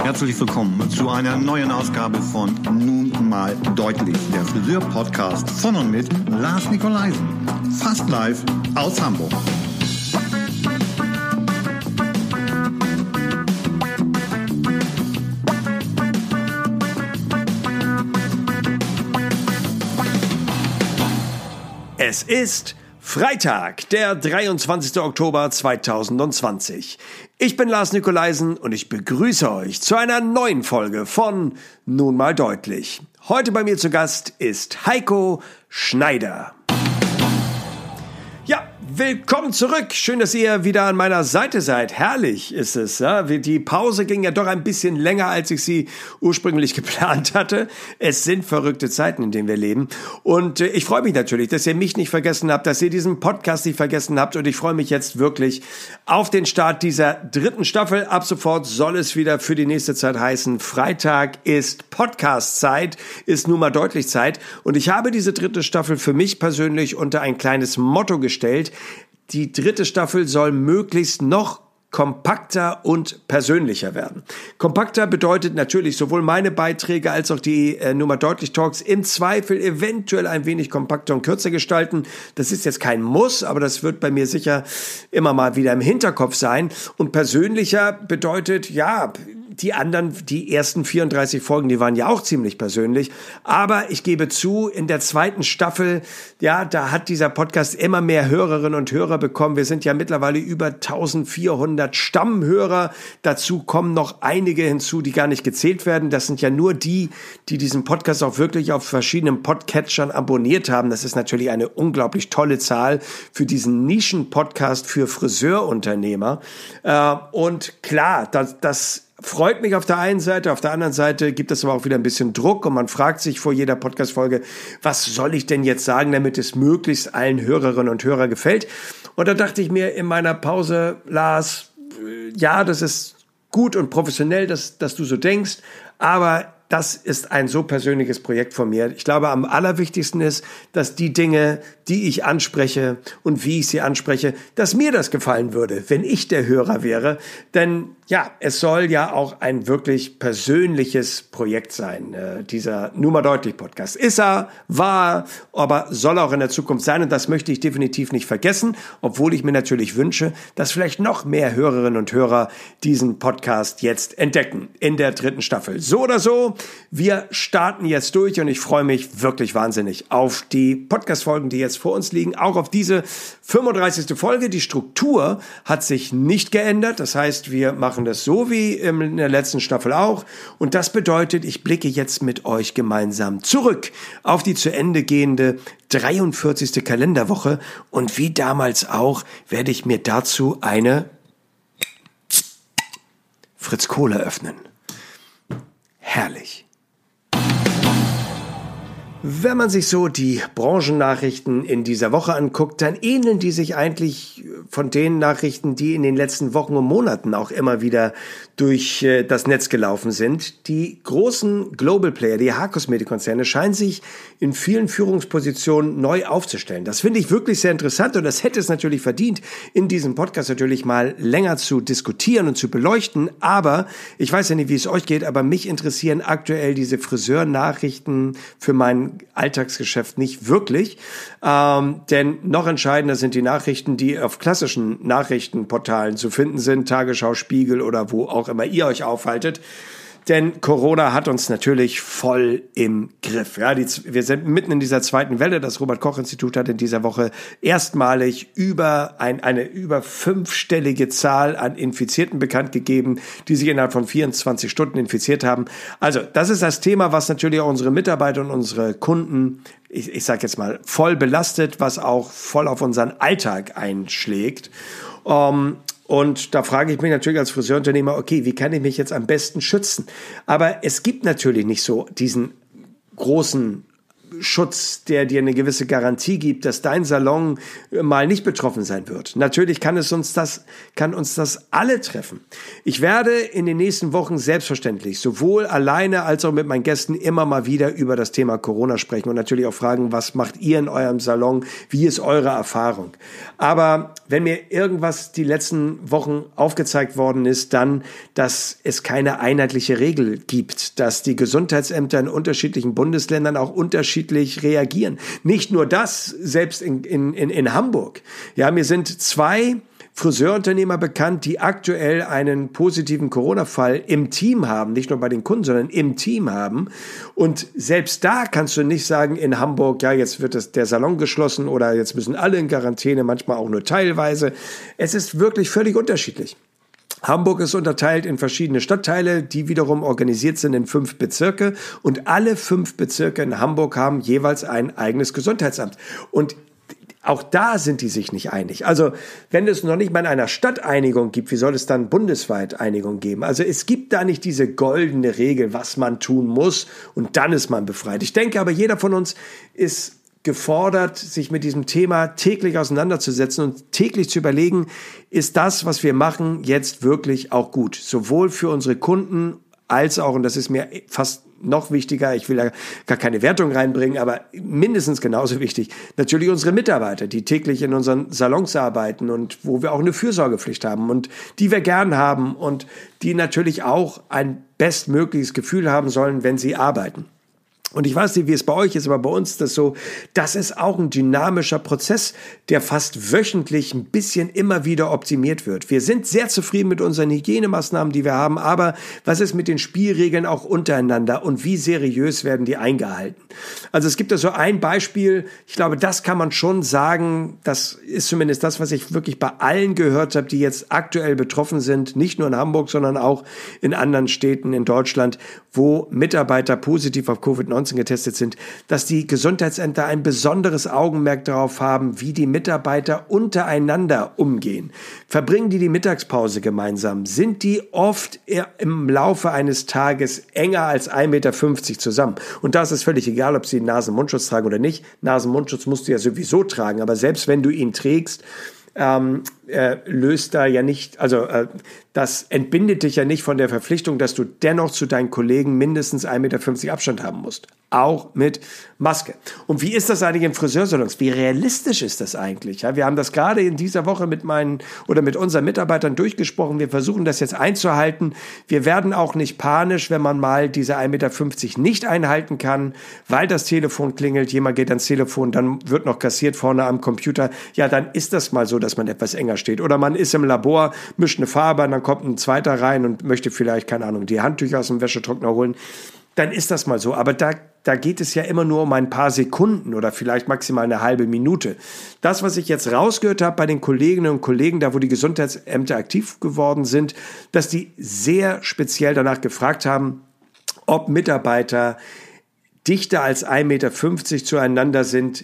Herzlich willkommen zu einer neuen Ausgabe von Nun mal deutlich, der Friseur-Podcast von und mit Lars Nikolaisen. Fast live aus Hamburg. Es ist Freitag, der 23. Oktober 2020. Ich bin Lars Nikolaisen und ich begrüße euch zu einer neuen Folge von Nun mal deutlich. Heute bei mir zu Gast ist Heiko Schneider. Ja, willkommen zurück. Schön, dass ihr wieder an meiner Seite seid. Herrlich ist es. Ja? Die Pause ging ja doch ein bisschen länger, als ich sie ursprünglich geplant hatte. Es sind verrückte Zeiten, in denen wir leben. Und ich freue mich natürlich, dass ihr mich nicht vergessen habt, dass ihr diesen Podcast nicht vergessen habt. Und ich freue mich jetzt wirklich auf den Start dieser dritten Staffel. Ab sofort soll es wieder für die nächste Zeit heißen, Freitag ist Podcast-Zeit, ist nun mal deutlich Zeit. Und ich habe diese dritte Staffel für mich persönlich unter ein kleines Motto gestellt. Die dritte Staffel soll möglichst noch kompakter und persönlicher werden. Kompakter bedeutet natürlich sowohl meine Beiträge als auch die Nummer deutlich Talks im Zweifel eventuell ein wenig kompakter und kürzer gestalten. Das ist jetzt kein Muss, aber das wird bei mir sicher immer mal wieder im Hinterkopf sein. Und persönlicher bedeutet, ja, die ersten 34 Folgen, die waren ja auch ziemlich persönlich. Aber ich gebe zu, in der zweiten Staffel, ja, da hat dieser Podcast immer mehr Hörerinnen und Hörer bekommen. Wir sind ja mittlerweile über 1400 Stammhörer. Dazu kommen noch einige hinzu, die gar nicht gezählt werden. Das sind ja nur die diesen Podcast auch wirklich auf verschiedenen Podcatchern abonniert haben. Das ist natürlich eine unglaublich tolle Zahl für diesen Nischen-Podcast für Friseurunternehmer. Und klar, das freut mich auf der einen Seite, auf der anderen Seite gibt es aber auch wieder ein bisschen Druck und man fragt sich vor jeder Podcast-Folge, was soll ich denn jetzt sagen, damit es möglichst allen Hörerinnen und Hörern gefällt? Und da dachte ich mir in meiner Pause, Lars, ja, das ist gut und professionell, dass du so denkst, aber das ist ein so persönliches Projekt von mir. Ich glaube, am allerwichtigsten ist, dass die Dinge, die ich anspreche und wie ich sie anspreche, dass mir das gefallen würde, wenn ich der Hörer wäre. Denn ja, es soll ja auch ein wirklich persönliches Projekt sein, dieser Nun mal deutlich Podcast. Ist er, war, aber soll auch in der Zukunft sein und das möchte ich definitiv nicht vergessen, obwohl ich mir natürlich wünsche, dass vielleicht noch mehr Hörerinnen und Hörer diesen Podcast jetzt entdecken in der dritten Staffel. So oder so, wir starten jetzt durch und ich freue mich wirklich wahnsinnig auf die Podcast-Folgen, die jetzt vor uns liegen, auch auf diese 35. Folge. Die Struktur hat sich nicht geändert, das heißt, wir machen das so wie in der letzten Staffel auch und das bedeutet, ich blicke jetzt mit euch gemeinsam zurück auf die zu Ende gehende 43. Kalenderwoche und wie damals auch werde ich mir dazu eine Fritz Cola öffnen. Herrlich. Wenn man sich so die Branchennachrichten in dieser Woche anguckt, dann ähneln die sich eigentlich von den Nachrichten, die in den letzten Wochen und Monaten auch immer wieder durch das Netz gelaufen sind. Die großen Global Player, die Haarkosmetikkonzerne, scheinen sich in vielen Führungspositionen neu aufzustellen. Das finde ich wirklich sehr interessant und das hätte es natürlich verdient, in diesem Podcast natürlich mal länger zu diskutieren und zu beleuchten. Aber ich weiß ja nicht, wie es euch geht, aber mich interessieren aktuell diese Friseurnachrichten für mein Alltagsgeschäft nicht wirklich, denn noch entscheidender sind die Nachrichten, die auf klassischen Nachrichtenportalen zu finden sind, Tagesschau, Spiegel oder wo auch immer ihr euch aufhaltet. Denn Corona hat uns natürlich voll im Griff. Ja, wir sind mitten in dieser zweiten Welle. Das Robert-Koch-Institut hat in dieser Woche erstmalig eine über 5-stellige Zahl an Infizierten bekannt gegeben, die sich innerhalb von 24 Stunden infiziert haben. Also das ist das Thema, was natürlich auch unsere Mitarbeiter und unsere Kunden, ich sage jetzt mal, voll belastet, was auch voll auf unseren Alltag einschlägt. Und da frage ich mich natürlich als Friseurunternehmer, okay, wie kann ich mich jetzt am besten schützen? Aber es gibt natürlich nicht so diesen großen Schutz, der dir eine gewisse Garantie gibt, dass dein Salon mal nicht betroffen sein wird. Natürlich kann uns das alle treffen. Ich werde in den nächsten Wochen selbstverständlich sowohl alleine als auch mit meinen Gästen immer mal wieder über das Thema Corona sprechen und natürlich auch fragen, was macht ihr in eurem Salon? Wie ist eure Erfahrung? Aber wenn mir irgendwas die letzten Wochen aufgezeigt worden ist, dann, dass es keine einheitliche Regel gibt, dass die Gesundheitsämter in unterschiedlichen Bundesländern auch unterschiedlich reagieren. Nicht nur das, selbst in Hamburg. Ja, mir sind 2 Friseurunternehmer bekannt, die aktuell einen positiven Corona-Fall im Team haben, nicht nur bei den Kunden, sondern im Team haben. Und selbst da kannst du nicht sagen, in Hamburg, ja, jetzt wird der Salon geschlossen oder jetzt müssen alle in Quarantäne, manchmal auch nur teilweise. Es ist wirklich völlig unterschiedlich. Hamburg ist unterteilt in verschiedene Stadtteile, die wiederum organisiert sind in 5 Bezirke. Und alle 5 Bezirke in Hamburg haben jeweils ein eigenes Gesundheitsamt. Und auch da sind die sich nicht einig. Also wenn es noch nicht mal in einer Stadt Einigung gibt, wie soll es dann bundesweit Einigung geben? Also es gibt da nicht diese goldene Regel, was man tun muss und dann ist man befreit. Ich denke aber, jeder von uns ist gefordert, sich mit diesem Thema täglich auseinanderzusetzen und täglich zu überlegen, ist das, was wir machen, jetzt wirklich auch gut? Sowohl für unsere Kunden als auch, und das ist mir fast noch wichtiger, ich will da gar keine Wertung reinbringen, aber mindestens genauso wichtig, natürlich unsere Mitarbeiter, die täglich in unseren Salons arbeiten und wo wir auch eine Fürsorgepflicht haben und die wir gern haben und die natürlich auch ein bestmögliches Gefühl haben sollen, wenn sie arbeiten. Und ich weiß nicht, wie es bei euch ist, aber bei uns ist das so, das ist auch ein dynamischer Prozess, der fast wöchentlich ein bisschen immer wieder optimiert wird. Wir sind sehr zufrieden mit unseren Hygienemaßnahmen, die wir haben, aber was ist mit den Spielregeln auch untereinander und wie seriös werden die eingehalten? Also es gibt da so ein Beispiel, ich glaube, das kann man schon sagen, das ist zumindest das, was ich wirklich bei allen gehört habe, die jetzt aktuell betroffen sind, nicht nur in Hamburg, sondern auch in anderen Städten in Deutschland, wo Mitarbeiter positiv auf Covid-19 getestet sind, dass die Gesundheitsämter ein besonderes Augenmerk darauf haben, wie die Mitarbeiter untereinander umgehen. Verbringen die Mittagspause gemeinsam? Sind die oft im Laufe eines Tages enger als 1,50 Meter zusammen? Und da ist es völlig egal, ob sie Nasen-Mundschutz tragen oder nicht. Nasen-Mundschutz musst du ja sowieso tragen, aber selbst wenn du ihn trägst, löst da ja nicht, das entbindet dich ja nicht von der Verpflichtung, dass du dennoch zu deinen Kollegen mindestens 1,50 Meter Abstand haben musst. Auch mit Maske. Und wie ist das eigentlich in Friseursalons? Wie realistisch ist das eigentlich? Ja, wir haben das gerade in dieser Woche mit unseren Mitarbeitern durchgesprochen. Wir versuchen das jetzt einzuhalten. Wir werden auch nicht panisch, wenn man mal diese 1,50 Meter nicht einhalten kann, weil das Telefon klingelt, jemand geht ans Telefon, dann wird noch kassiert vorne am Computer. Ja, dann ist das mal so, dass man etwas enger steht. Oder man ist im Labor, mischt eine Farbe, dann kommt ein zweiter rein und möchte vielleicht, keine Ahnung, die Handtücher aus dem Wäschetrockner holen. Dann ist das mal so. Aber da geht es ja immer nur um ein paar Sekunden oder vielleicht maximal eine halbe Minute. Das, was ich jetzt rausgehört habe bei den Kolleginnen und Kollegen, da wo die Gesundheitsämter aktiv geworden sind, dass die sehr speziell danach gefragt haben, ob Mitarbeiter dichter als 1,50 Meter zueinander sind,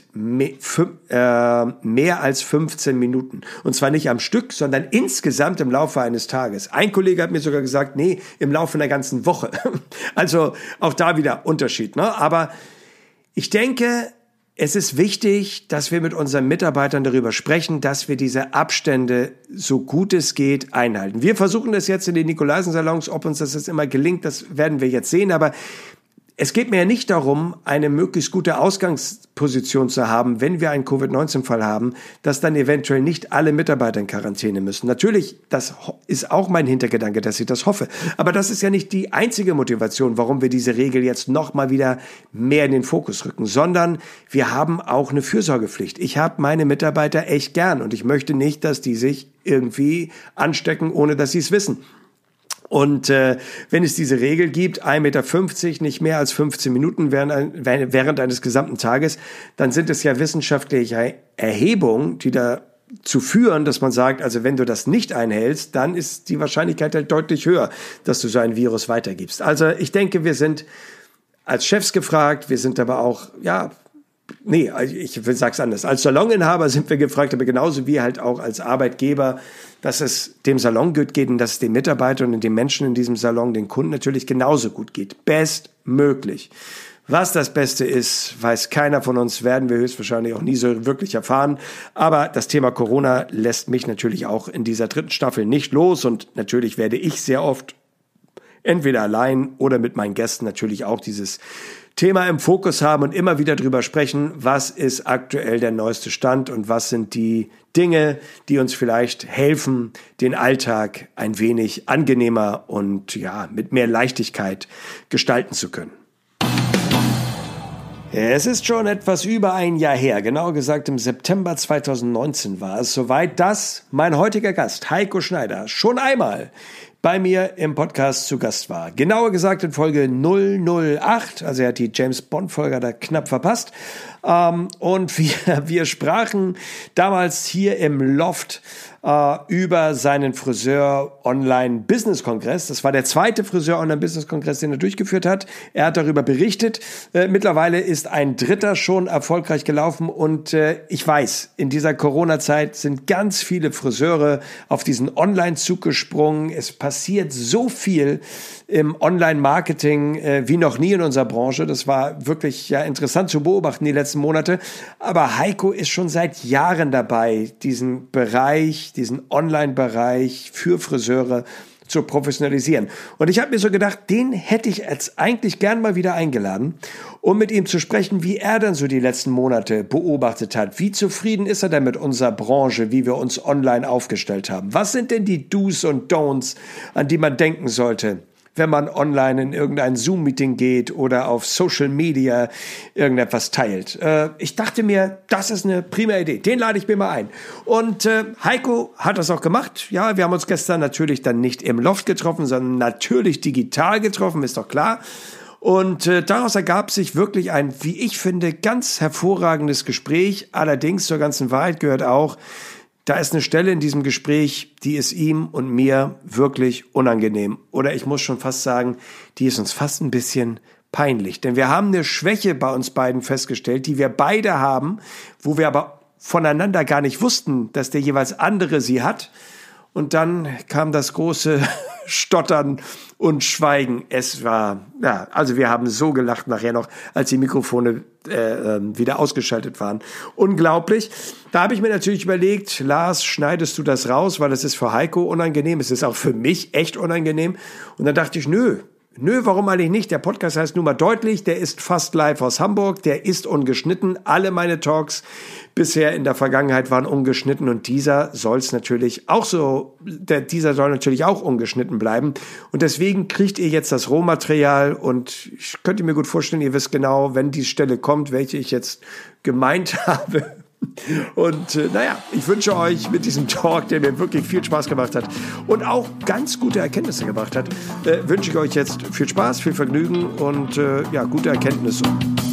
mehr als 15 Minuten. Und zwar nicht am Stück, sondern insgesamt im Laufe eines Tages. Ein Kollege hat mir sogar gesagt, nee, im Laufe einer ganzen Woche. Also auch da wieder Unterschied, ne? Aber ich denke, es ist wichtig, dass wir mit unseren Mitarbeitern darüber sprechen, dass wir diese Abstände, so gut es geht, einhalten. Wir versuchen das jetzt in den Nikolaisen-Salons, ob uns das jetzt immer gelingt, das werden wir jetzt sehen, aber es geht mir ja nicht darum, eine möglichst gute Ausgangsposition zu haben, wenn wir einen Covid-19-Fall haben, dass dann eventuell nicht alle Mitarbeiter in Quarantäne müssen. Natürlich, das ist auch mein Hintergedanke, dass ich das hoffe. Aber das ist ja nicht die einzige Motivation, warum wir diese Regel jetzt noch mal wieder mehr in den Fokus rücken, sondern wir haben auch eine Fürsorgepflicht. Ich habe meine Mitarbeiter echt gern und ich möchte nicht, dass die sich irgendwie anstecken, ohne dass sie es wissen. Und wenn es diese Regel gibt, 1,50 Meter, nicht mehr als 15 Minuten während eines gesamten Tages, dann sind es ja wissenschaftliche Erhebungen, die dazu führen, dass man sagt, also wenn du das nicht einhältst, dann ist die Wahrscheinlichkeit halt deutlich höher, dass du so ein Virus weitergibst. Also ich denke, wir sind als Chefs gefragt, wir sind aber auch, ich sag's anders. Als Saloninhaber sind wir gefragt, aber genauso wie halt auch als Arbeitgeber, dass es dem Salon gut geht und dass es den Mitarbeitern und den Menschen in diesem Salon, den Kunden natürlich genauso gut geht. Bestmöglich. Was das Beste ist, weiß keiner von uns, werden wir höchstwahrscheinlich auch nie so wirklich erfahren. Aber das Thema Corona lässt mich natürlich auch in dieser 3. Staffel nicht los. Und natürlich werde ich sehr oft entweder allein oder mit meinen Gästen natürlich auch dieses Thema im Fokus haben und immer wieder drüber sprechen, was ist aktuell der neueste Stand und was sind die Dinge, die uns vielleicht helfen, den Alltag ein wenig angenehmer und ja, mit mehr Leichtigkeit gestalten zu können. Es ist schon etwas über ein Jahr her, genauer gesagt im September 2019 war es soweit, dass mein heutiger Gast, Heiko Schneider, schon einmal bei mir im Podcast zu Gast war. Genauer gesagt in Folge 008, also er hat die James-Bond-Folge da knapp verpasst. Und wir sprachen damals hier im Loft über seinen Friseur-Online-Business-Kongress. Das war der 2. Friseur-Online-Business-Kongress, den er durchgeführt hat. Er hat darüber berichtet. Mittlerweile ist ein 3. schon erfolgreich gelaufen. Und ich weiß, in dieser Corona-Zeit sind ganz viele Friseure auf diesen Online-Zug gesprungen. Es passiert so viel im Online-Marketing wie noch nie in unserer Branche. Das war wirklich ja interessant zu beobachten die letzten Monate. Aber Heiko ist schon seit Jahren dabei, diesen Online-Bereich für Friseure zu professionalisieren. Und ich habe mir so gedacht, den hätte ich jetzt eigentlich gern mal wieder eingeladen, um mit ihm zu sprechen, wie er dann so die letzten Monate beobachtet hat. Wie zufrieden ist er denn mit unserer Branche, wie wir uns online aufgestellt haben? Was sind denn die Do's und Don'ts, an die man denken sollte, wenn man online in irgendein Zoom-Meeting geht oder auf Social Media irgendetwas teilt. Ich dachte mir, das ist eine prima Idee. Den lade ich mir mal ein. Und Heiko hat das auch gemacht. Ja, wir haben uns gestern natürlich dann nicht im Loft getroffen, sondern natürlich digital getroffen, ist doch klar. Und daraus ergab sich wirklich ein, wie ich finde, ganz hervorragendes Gespräch. Allerdings zur ganzen Wahrheit gehört auch, da ist eine Stelle in diesem Gespräch, die ist ihm und mir wirklich unangenehm. Oder ich muss schon fast sagen, die ist uns fast ein bisschen peinlich. Denn wir haben eine Schwäche bei uns beiden festgestellt, die wir beide haben, wo wir aber voneinander gar nicht wussten, dass der jeweils andere sie hat. Und dann kam das große Stottern und Schweigen. Es war, ja, also wir haben so gelacht nachher noch, als die Mikrofone wieder ausgeschaltet waren. Unglaublich. Da habe ich mir natürlich überlegt, Lars, schneidest du das raus, weil das ist für Heiko unangenehm. Es ist auch für mich echt unangenehm. Und dann dachte ich, nö, warum eigentlich nicht? Der Podcast heißt nun mal deutlich, der ist fast live aus Hamburg, der ist ungeschnitten. Alle meine Talks bisher in der Vergangenheit waren ungeschnitten und dieser soll natürlich auch ungeschnitten bleiben. Und deswegen kriegt ihr jetzt das Rohmaterial und ich könnte mir gut vorstellen, ihr wisst genau, wenn die Stelle kommt, welche ich jetzt gemeint habe. Und ich wünsche euch mit diesem Talk, der mir wirklich viel Spaß gemacht hat und auch ganz gute Erkenntnisse gebracht hat, wünsche ich euch jetzt viel Spaß, viel Vergnügen und gute Erkenntnisse.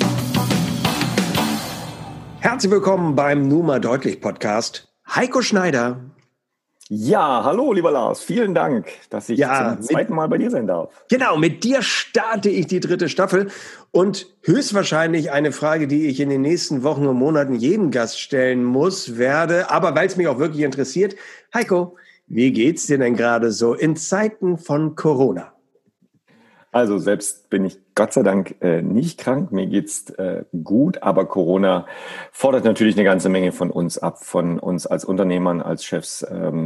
Herzlich willkommen beim Numa Deutlich Podcast. Heiko Schneider. Ja, hallo, lieber Lars. Vielen Dank, dass ich zum zweiten Mal bei dir sein darf. Genau, mit dir starte ich die 3. Staffel und höchstwahrscheinlich eine Frage, die ich in den nächsten Wochen und Monaten jedem Gast stellen werde, aber weil es mich auch wirklich interessiert. Heiko, wie geht's dir denn gerade so in Zeiten von Corona? Also selbst bin ich Gott sei Dank nicht krank, mir geht's gut, aber Corona fordert natürlich eine ganze Menge von uns ab, von uns als Unternehmern, als Chefs.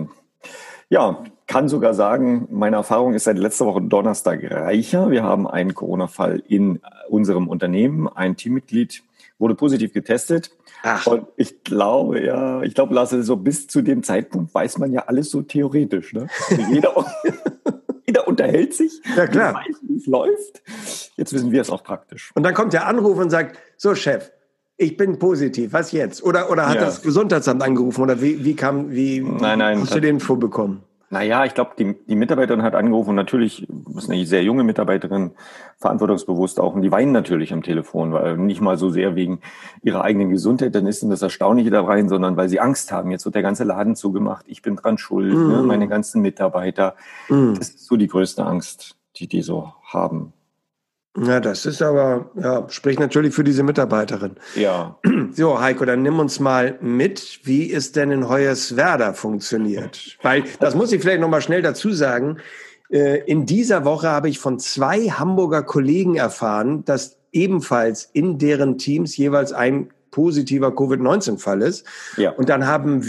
Kann sogar sagen, meine Erfahrung ist seit letzter Woche Donnerstag reicher. Wir haben einen Corona-Fall in unserem Unternehmen, ein Teammitglied wurde positiv getestet. Ach. Und ich glaube, Lars, so bis zu dem Zeitpunkt weiß man ja alles so theoretisch. Ne? Also jeder unterhält sich, ja, klar. Weiß, wie es läuft. Jetzt wissen wir es auch praktisch. Und dann kommt der Anruf und sagt, so Chef, ich bin positiv, was jetzt? Oder hat das Gesundheitsamt angerufen? Oder Nein, hast du den Info bekommen? Naja, ich glaube, die Mitarbeiterin hat angerufen und natürlich, das ist eine sehr junge Mitarbeiterin, verantwortungsbewusst auch. Und die weinen natürlich am Telefon, weil nicht mal so sehr wegen ihrer eigenen Gesundheit, dann ist denn das Erstaunliche da rein, sondern weil sie Angst haben. Jetzt wird der ganze Laden zugemacht, ich bin dran schuld, ne, meine ganzen Mitarbeiter. Das ist so die größte Angst, die so haben. Ja, das ist aber, spricht natürlich für diese Mitarbeiterin. Ja. So, Heiko, dann nimm uns mal mit, wie es denn in Hoyerswerda funktioniert. Weil, das muss ich vielleicht nochmal schnell dazu sagen, in dieser Woche habe ich von 2 Hamburger Kollegen erfahren, dass ebenfalls in deren Teams jeweils ein positiver Covid-19-Fall ist. Ja. Und dann haben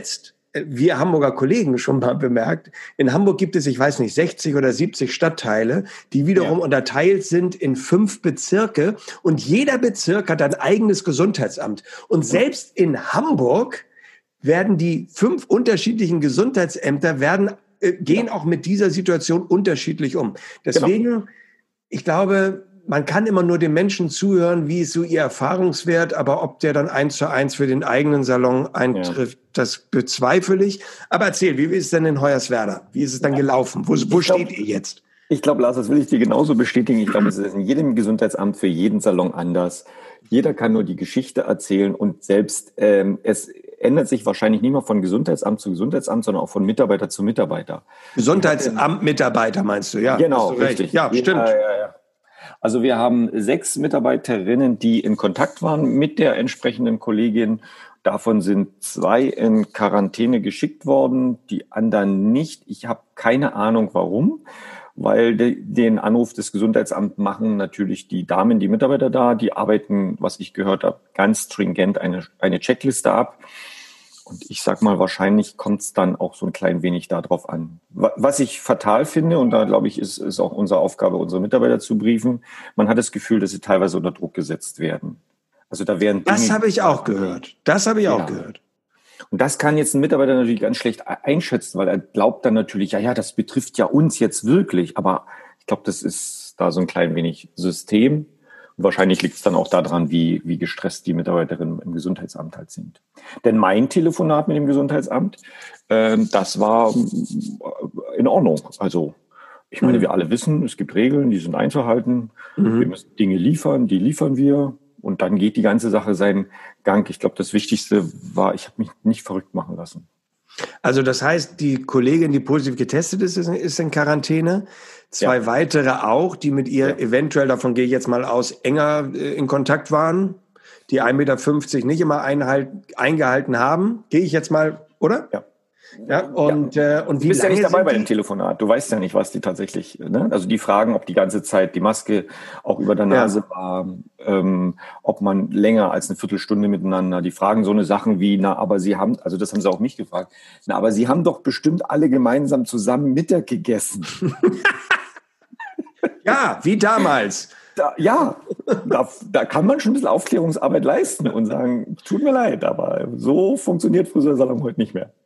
wir Hamburger Kollegen schon mal bemerkt, in Hamburg gibt es, ich weiß nicht, 60 oder 70 Stadtteile, die wiederum unterteilt sind in 5 Bezirke und jeder Bezirk hat ein eigenes Gesundheitsamt. Und selbst in Hamburg werden die 5 unterschiedlichen Gesundheitsämter gehen auch mit dieser Situation unterschiedlich um. Deswegen, ich glaube, man kann immer nur den Menschen zuhören, wie ist so ihr Erfahrungswert, aber ob der dann 1:1 für den eigenen Salon eintrifft, das bezweifle ich. Aber erzähl, wie ist es denn in Hoyerswerda? Wie ist es dann gelaufen? Wo steht ihr jetzt? Ich glaube, Lars, das will ich dir genauso bestätigen. Ich glaube, es ist in jedem Gesundheitsamt für jeden Salon anders. Jeder kann nur die Geschichte erzählen und selbst es ändert sich wahrscheinlich nicht mehr von Gesundheitsamt zu Gesundheitsamt, sondern auch von Mitarbeiter zu Mitarbeiter. Gesundheitsamt-Mitarbeiter meinst du, ja? Genau, richtig. Ja, stimmt. Ja. Also wir haben 6 Mitarbeiterinnen, die in Kontakt waren mit der entsprechenden Kollegin. Davon sind 2 in Quarantäne geschickt worden, die anderen nicht. Ich habe keine Ahnung, warum. Weil den Anruf des Gesundheitsamts machen natürlich die Damen, die Mitarbeiter da, die arbeiten, was ich gehört habe, ganz stringent eine Checkliste ab. Und ich sag mal, wahrscheinlich kommt es dann auch so ein klein wenig darauf an. Was ich fatal finde, und da glaube ich, ist auch unsere Aufgabe, unsere Mitarbeiter zu briefen, man hat das Gefühl, dass sie teilweise unter Druck gesetzt werden. Also da werden Dinge, das habe ich auch gehört. Gehört. Und das kann jetzt ein Mitarbeiter natürlich ganz schlecht einschätzen, weil er glaubt dann natürlich, ja, das betrifft ja uns jetzt wirklich. Aber ich glaube, das ist da so ein klein wenig System. Und wahrscheinlich liegt es dann auch daran, wie gestresst die Mitarbeiterinnen im Gesundheitsamt halt sind. Denn mein Telefonat mit dem Gesundheitsamt, das war in Ordnung. Also ich meine, wir alle wissen, es gibt Regeln, die sind einzuhalten. Wir müssen Dinge liefern, die liefern wir. Und dann geht die ganze Sache seinen Gang. Ich glaube, das Wichtigste war, ich habe mich nicht verrückt machen lassen. Also das heißt, die Kollegin, die positiv getestet ist in Quarantäne. 2 weitere auch, die mit ihr eventuell, davon gehe ich jetzt mal aus, enger in Kontakt waren, die 1,50 Meter nicht immer eingehalten haben. Gehe ich jetzt mal, oder? Ja. Ja, und wie du bist ja nicht dabei bei dem die? Telefonat. Du weißt ja nicht, was die tatsächlich, ne? Also die fragen, ob die ganze Zeit die Maske auch über der Nase war, ob man länger als eine Viertelstunde miteinander. Die fragen so eine Sachen wie, aber sie haben, also das haben sie auch mich gefragt, aber sie haben doch bestimmt alle gemeinsam zusammen Mittag gegessen. Ja, wie damals. Da kann man schon ein bisschen Aufklärungsarbeit leisten und sagen, tut mir leid, aber so funktioniert Friseursalon heute nicht mehr.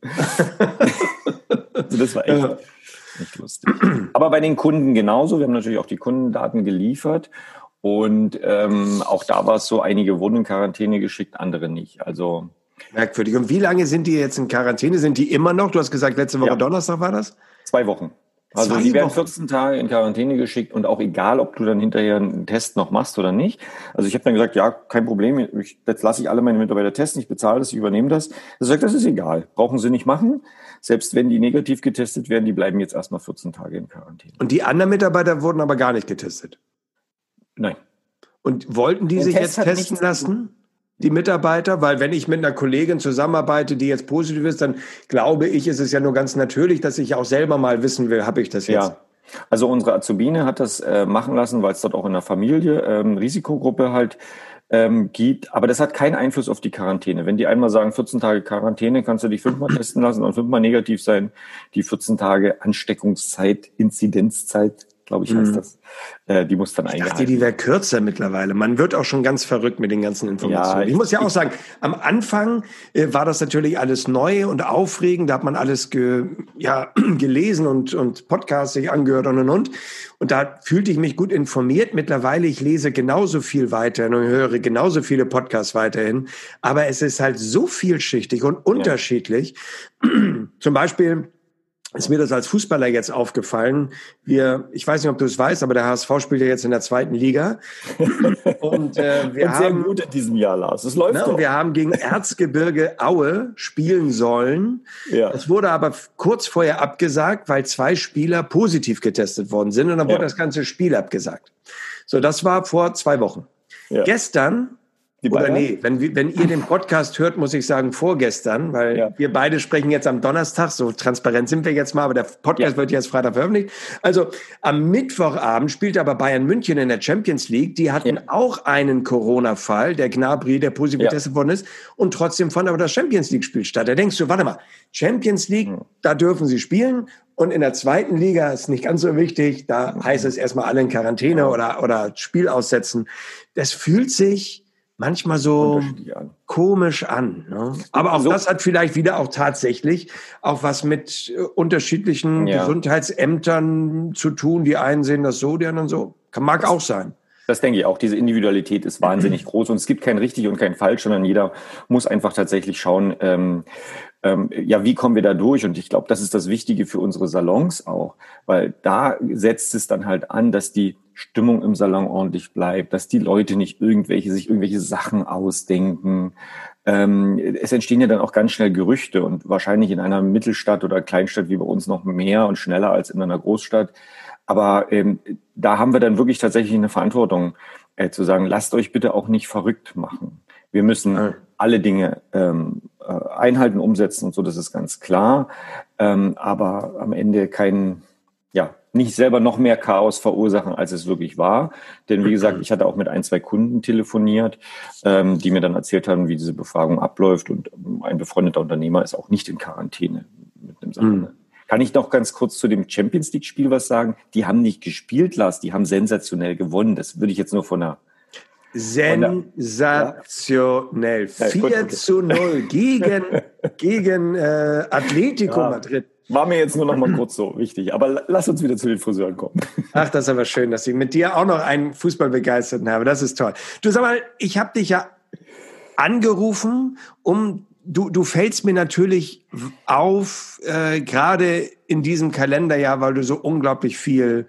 Also das war echt lustig. Aber bei den Kunden genauso. Wir haben natürlich auch die Kundendaten geliefert und auch da war es so, einige wurden in Quarantäne geschickt, andere nicht. Also merkwürdig. Und wie lange sind die jetzt in Quarantäne? Sind die immer noch? Du hast gesagt, letzte Woche Donnerstag war das? 2 Wochen. Also die werden 14 Tage in Quarantäne geschickt und auch egal, ob du dann hinterher einen Test noch machst oder nicht. Also ich habe dann gesagt, ja, kein Problem, jetzt lasse ich alle meine Mitarbeiter testen, ich bezahle das, ich übernehme das. Er sagt, das ist egal, brauchen sie nicht machen. Selbst wenn die negativ getestet werden, die bleiben jetzt erstmal 14 Tage in Quarantäne. Und die anderen Mitarbeiter wurden aber gar nicht getestet? Nein. Und wollten die sich jetzt testen lassen? Die Mitarbeiter, weil wenn ich mit einer Kollegin zusammenarbeite, die jetzt positiv ist, dann glaube ich, ist es ja nur ganz natürlich, dass ich auch selber mal wissen will, habe ich das jetzt? Ja, also unsere Azubine hat das machen lassen, weil es dort auch in der Familie Risikogruppe halt gibt. Aber das hat keinen Einfluss auf die Quarantäne. Wenn die einmal sagen, 14 Tage Quarantäne, kannst du dich 5-mal testen lassen und 5-mal negativ sein. Die 14 Tage Ansteckungszeit, Inzidenzzeit, glaube ich, heißt das. Die muss dann eingehalten. Ich dachte, die wäre kürzer mittlerweile. Man wird auch schon ganz verrückt mit den ganzen Informationen. Ich muss ja auch sagen, am Anfang war das natürlich alles neu und aufregend. Da hat man alles gelesen und Podcasts sich angehört und. Und da fühlte ich mich gut informiert. Mittlerweile, ich lese genauso viel weiterhin und höre genauso viele Podcasts weiterhin. Aber es ist halt so vielschichtig und unterschiedlich. Zum Beispiel ist mir das als Fußballer jetzt aufgefallen. Ich weiß nicht, ob du es weißt, aber der HSV spielt ja jetzt in der 2. Liga. Und wir sehr gut in diesem Jahr, Lars. Es läuft doch. Wir haben gegen Erzgebirge Aue spielen sollen. Ja. Es wurde aber kurz vorher abgesagt, weil 2 Spieler positiv getestet worden sind. Und dann wurde das ganze Spiel abgesagt. So, das war vor 2 Wochen. Ja. Gestern Oder nee, wenn ihr den Podcast hört, muss ich sagen, vorgestern, weil wir beide sprechen jetzt am Donnerstag, so transparent sind wir jetzt mal, aber der Podcast wird jetzt Freitag veröffentlicht. Also am Mittwochabend spielt aber Bayern München in der Champions League. Die hatten auch einen Corona-Fall, der Gnabry, der positiv getestet worden ist, und trotzdem fand aber das Champions League-Spiel statt. Da denkst du, warte mal, Champions League, da dürfen sie spielen, und in der zweiten Liga ist nicht ganz so wichtig, da heißt es erstmal alle in Quarantäne oder Spiel aussetzen. Das fühlt sich manchmal so komisch an. Ne? Aber auch das hat vielleicht wieder auch tatsächlich auch was mit unterschiedlichen Gesundheitsämtern zu tun. Die einen sehen das so, die anderen so. Mag auch sein. Das denke ich auch. Diese Individualität ist wahnsinnig groß und es gibt kein richtig und kein falsch, sondern jeder muss einfach tatsächlich schauen, wie kommen wir da durch? Und ich glaube, das ist das Wichtige für unsere Salons auch, weil da setzt es dann halt an, dass die Stimmung im Salon ordentlich bleibt, dass die Leute nicht sich irgendwelche Sachen ausdenken. Es entstehen ja dann auch ganz schnell Gerüchte und wahrscheinlich in einer Mittelstadt oder Kleinstadt wie bei uns noch mehr und schneller als in einer Großstadt. Aber da haben wir dann wirklich tatsächlich eine Verantwortung, zu sagen, lasst euch bitte auch nicht verrückt machen. Wir müssen alle Dinge einhalten, umsetzen und so, das ist ganz klar. Aber am Ende nicht selber noch mehr Chaos verursachen, als es wirklich war. Denn wie gesagt, ich hatte auch mit 1, 2 Kunden telefoniert, die mir dann erzählt haben, wie diese Befragung abläuft. Und ein befreundeter Unternehmer ist auch nicht in Quarantäne mit einem Salon. Kann ich noch ganz kurz zu dem Champions League-Spiel was sagen? Die haben nicht gespielt, Lars, die haben sensationell gewonnen. Das würde ich jetzt nur von der... Sensationell. 4-0 gegen Atletico Madrid. War mir jetzt nur noch mal kurz so wichtig. Aber lass uns wieder zu den Friseuren kommen. Ach, das ist aber schön, dass ich mit dir auch noch einen Fußballbegeisterten habe. Das ist toll. Du, sag mal, ich habe dich ja angerufen, Du fällst mir natürlich auf, gerade in diesem Kalenderjahr, weil du so unglaublich viel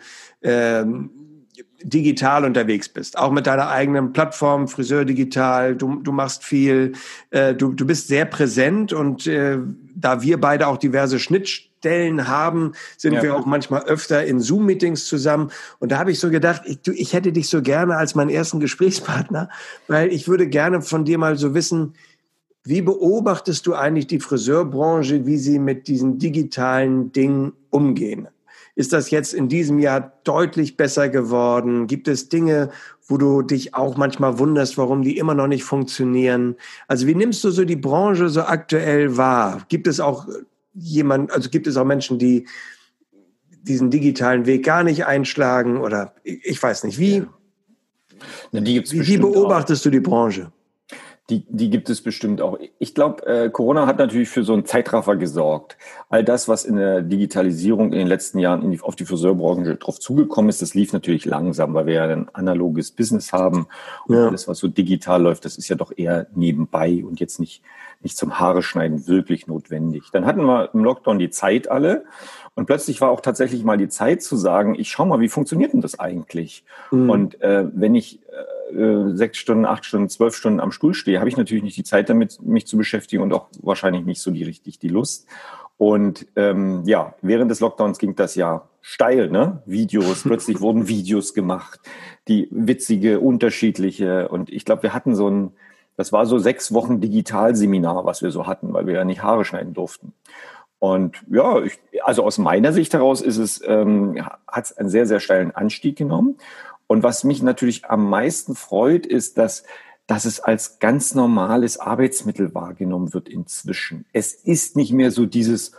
digital unterwegs bist. Auch mit deiner eigenen Plattform, Friseur Digital. Du machst viel. Du bist sehr präsent und da wir beide auch diverse Schnittstellen haben, sind wir auch manchmal öfter in Zoom-Meetings zusammen. Und da habe ich so gedacht, ich hätte dich so gerne als meinen ersten Gesprächspartner, weil ich würde gerne von dir mal so wissen, wie beobachtest du eigentlich die Friseurbranche, wie sie mit diesen digitalen Dingen umgehen? Ist das jetzt in diesem Jahr deutlich besser geworden? Gibt es Dinge, wo du dich auch manchmal wunderst, warum die immer noch nicht funktionieren? Also wie nimmst du so die Branche so aktuell wahr? Gibt es auch Menschen, die diesen digitalen Weg gar nicht einschlagen? Oder ich weiß nicht, wie beobachtest du die Branche? Die gibt es bestimmt auch. Ich glaube, Corona hat natürlich für so einen Zeitraffer gesorgt. All das, was in der Digitalisierung in den letzten Jahren auf die Friseurbranche drauf zugekommen ist, das lief natürlich langsam, weil wir ja ein analoges Business haben. Und alles, was so digital läuft, das ist ja doch eher nebenbei und jetzt nicht zum Haare schneiden wirklich notwendig. Dann hatten wir im Lockdown die Zeit alle. Und plötzlich war auch tatsächlich mal die Zeit zu sagen, ich schau mal, wie funktioniert denn das eigentlich? Und wenn ich 6 Stunden, 8 Stunden, 12 Stunden am Stuhl stehe, habe ich natürlich nicht die Zeit damit, mich zu beschäftigen und auch wahrscheinlich nicht so die Lust. Und während des Lockdowns ging das ja steil, ne? Videos, plötzlich wurden Videos gemacht, die witzige, unterschiedliche. Und ich glaube, wir hatten das war so 6 Wochen Digitalseminar, was wir so hatten, weil wir ja nicht Haare schneiden durften. Und also aus meiner Sicht heraus hat es einen sehr, sehr steilen Anstieg genommen. Und was mich natürlich am meisten freut, ist, dass es als ganz normales Arbeitsmittel wahrgenommen wird inzwischen. Es ist nicht mehr so dieses,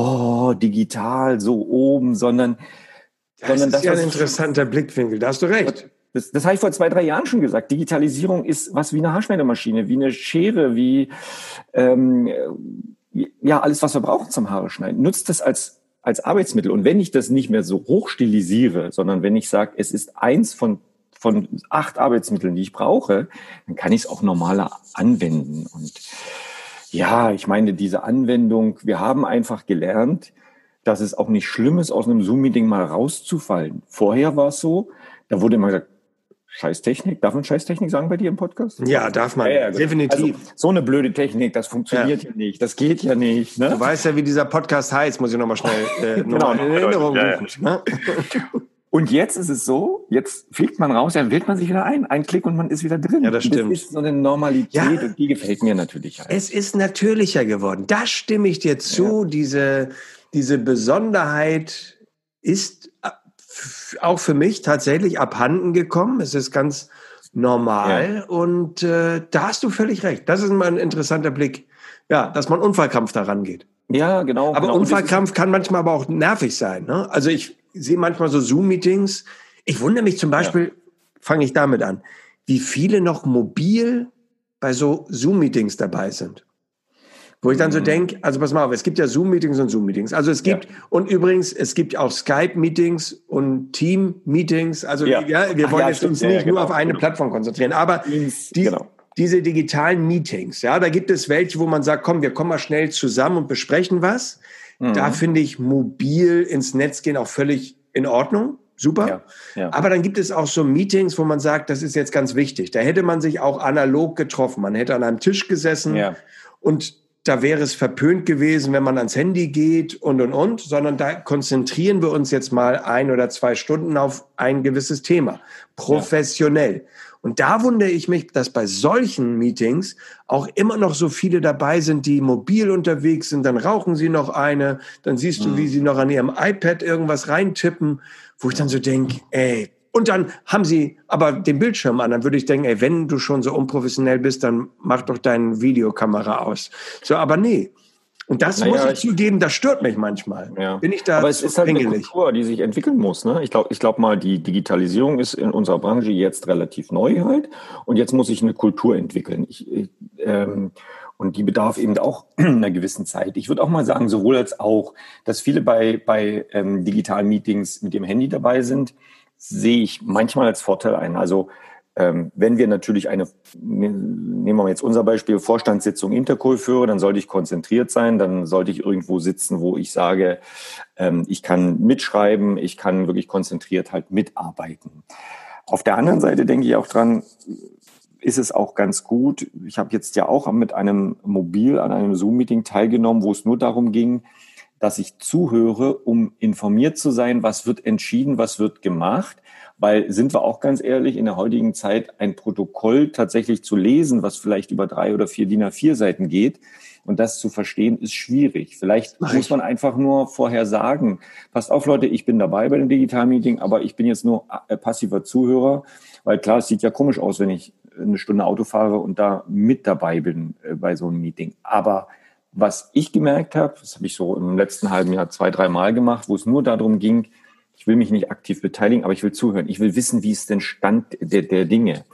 digital, so oben, sondern das ist ja ein interessanter Blickwinkel, da hast du recht. Das habe ich vor 2, 3 Jahren schon gesagt. Digitalisierung ist was wie eine Haarschneidemaschine, wie eine Schere, wie alles, was wir brauchen zum Haare schneiden. Nutzt das als Arbeitsmittel. Und wenn ich das nicht mehr so hochstilisiere, sondern wenn ich sage, es ist eins von 8 Arbeitsmitteln, die ich brauche, dann kann ich es auch normaler anwenden. Und ich meine, diese Anwendung, wir haben einfach gelernt, dass es auch nicht schlimm ist, aus einem Zoom-Meeting mal rauszufallen. Vorher war es so, da wurde immer gesagt, Scheißtechnik, darf man Scheißtechnik sagen bei dir im Podcast? Ja, darf man, definitiv. Also, so eine blöde Technik, das funktioniert ja nicht, das geht ja nicht. Ne? Du weißt ja, wie dieser Podcast heißt, muss ich nochmal schnell in Erinnerung rufen. Ne? Und jetzt ist es so, jetzt fliegt man raus, dann wählt man sich wieder ein Klick und man ist wieder drin. Ja, das stimmt. Das ist so eine Normalität und die gefällt mir natürlich halt. Es ist natürlicher geworden. Da stimme ich dir zu. Ja. Diese Besonderheit ist auch für mich tatsächlich abhanden gekommen. Es ist ganz normal und da hast du völlig recht. Das ist mal ein interessanter Blick. Ja, dass man unverkrampft daran geht. Ja, genau. Aber genau. unverkrampft kann manchmal aber auch nervig sein. Ne? Also ich sehe manchmal so Zoom-Meetings. Ich wundere mich zum Beispiel, fange ich damit an, wie viele noch mobil bei so Zoom-Meetings dabei sind. Wo ich dann so denke, also pass mal auf, es gibt ja Zoom-Meetings und Zoom-Meetings. Also es gibt, und übrigens, es gibt auch Skype-Meetings und Team-Meetings. Also wir wollen jetzt uns nicht nur auf eine Plattform konzentrieren. Aber diese digitalen Meetings, ja, da gibt es welche, wo man sagt, komm, wir kommen mal schnell zusammen und besprechen was. Da finde ich mobil ins Netz gehen auch völlig in Ordnung. Super. Ja. Aber dann gibt es auch so Meetings, wo man sagt, das ist jetzt ganz wichtig. Da hätte man sich auch analog getroffen. Man hätte an einem Tisch gesessen und da wäre es verpönt gewesen, wenn man ans Handy geht und, sondern da konzentrieren wir uns jetzt mal 1 oder 2 Stunden auf ein gewisses Thema. Professionell. Ja. Und da wundere ich mich, dass bei solchen Meetings auch immer noch so viele dabei sind, die mobil unterwegs sind. Dann rauchen sie noch eine, dann siehst du, wie sie noch an ihrem iPad irgendwas reintippen, wo ich dann so denke, und dann haben sie aber den Bildschirm an. Dann würde ich denken, wenn du schon so unprofessionell bist, dann mach doch deine Videokamera aus. So, aber nee. Und das muss ich zugeben, das stört mich manchmal. Ja. Bin ich da aber es ist halt eine Kultur, die sich entwickeln muss. Ne? Ich glaube mal, die Digitalisierung ist in unserer Branche jetzt relativ neu halt. Und jetzt muss sich eine Kultur entwickeln. Und die bedarf eben auch einer gewissen Zeit. Ich würde auch mal sagen, sowohl als auch, dass viele bei digitalen Meetings mit dem Handy dabei sind, sehe ich manchmal als Vorteil ein. Also wenn wir natürlich nehmen wir mal jetzt unser Beispiel, Vorstandssitzung Intercall führe, dann sollte ich konzentriert sein, dann sollte ich irgendwo sitzen, wo ich sage, ich kann mitschreiben, ich kann wirklich konzentriert halt mitarbeiten. Auf der anderen Seite denke ich auch dran, ist es auch ganz gut. Ich habe jetzt ja auch mit einem an einem Zoom-Meeting teilgenommen, wo es nur darum ging, dass ich zuhöre, um informiert zu sein, was wird entschieden, was wird gemacht. Weil, sind wir auch ganz ehrlich, in der heutigen Zeit ein Protokoll tatsächlich zu lesen, was vielleicht über 3 oder 4 DIN A4 Seiten geht und das zu verstehen, ist schwierig. Vielleicht muss man einfach nur vorher sagen, passt auf Leute, ich bin dabei bei dem Digital-Meeting, aber ich bin jetzt nur passiver Zuhörer, weil klar, es sieht ja komisch aus, wenn ich eine Stunde Auto fahre und da mit dabei bin bei so einem Meeting. Aber was ich gemerkt habe, das habe ich so im letzten halben Jahr 2-3 Mal gemacht, wo es nur darum ging, ich will mich nicht aktiv beteiligen, aber ich will zuhören. Ich will wissen, wie ist denn Stand der Dinge.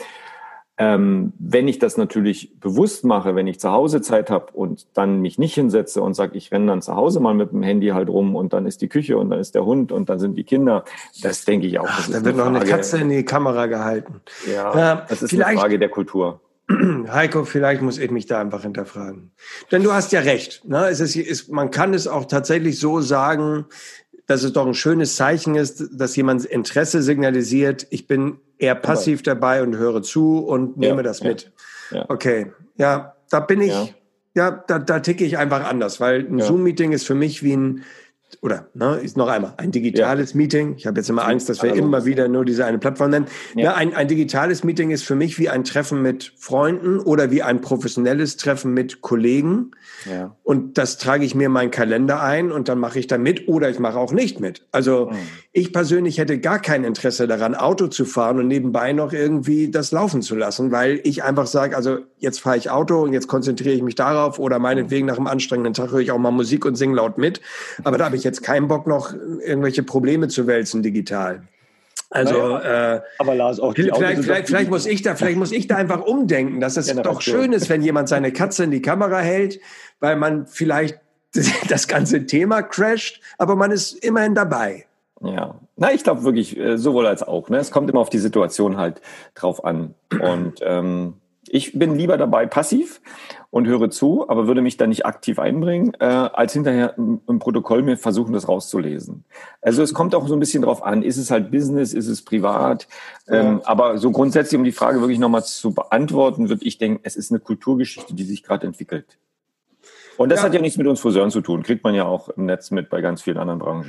Wenn ich das natürlich bewusst mache, wenn ich zu Hause Zeit habe und dann mich nicht hinsetze und sage, ich renne dann zu Hause mal mit dem Handy halt rum und dann ist die Küche und dann ist der Hund und dann sind die Kinder, das denke ich auch. Da wird noch eine Katze in die Kamera gehalten. Ja, das ist eine Frage der Kultur. Heiko, vielleicht muss ich mich da einfach hinterfragen. Denn du hast ja recht. Ne? Man kann es auch tatsächlich so sagen, dass es doch ein schönes Zeichen ist, dass jemand Interesse signalisiert. Ich bin eher passiv dabei und höre zu und nehme das mit. Ja. Okay, ja, da bin ich, da ticke ich einfach anders, weil ein Zoom-Meeting ist für mich wie ist noch einmal ein digitales Meeting. Ich habe jetzt immer Angst, dass wir immer wieder nur diese eine Plattform nennen. Ja, ein digitales Meeting ist für mich wie ein Treffen mit Freunden oder wie ein professionelles Treffen mit Kollegen. Ja. Und das trage ich mir in meinen Kalender ein und dann mache ich da mit oder ich mache auch nicht mit. Also ich persönlich hätte gar kein Interesse daran, Auto zu fahren und nebenbei noch irgendwie das laufen zu lassen, weil ich einfach sage, also jetzt fahre ich Auto und jetzt konzentriere ich mich darauf oder meinetwegen nach einem anstrengenden Tag höre ich auch mal Musik und singe laut mit. Aber da habe ich jetzt keinen Bock noch irgendwelche Probleme zu wälzen digital. Also, aber Lars, auch vielleicht muss ich da einfach umdenken, dass es doch schön ist, wenn jemand seine Katze in die Kamera hält, weil man vielleicht das ganze Thema crasht, aber man ist immerhin dabei. Ja, ich glaube wirklich sowohl als auch. Ne? Es kommt immer auf die Situation halt drauf an. Und ich bin lieber dabei passiv und höre zu, aber würde mich da nicht aktiv einbringen, als hinterher im Protokoll mir versuchen, das rauszulesen. Also es kommt auch so ein bisschen drauf an, ist es halt Business, ist es privat? Aber so grundsätzlich, um die Frage wirklich nochmal zu beantworten, würde ich denken, es ist eine Kulturgeschichte, die sich gerade entwickelt. Und das hat ja nichts mit uns Friseuren zu tun, kriegt man ja auch im Netz mit bei ganz vielen anderen Branchen.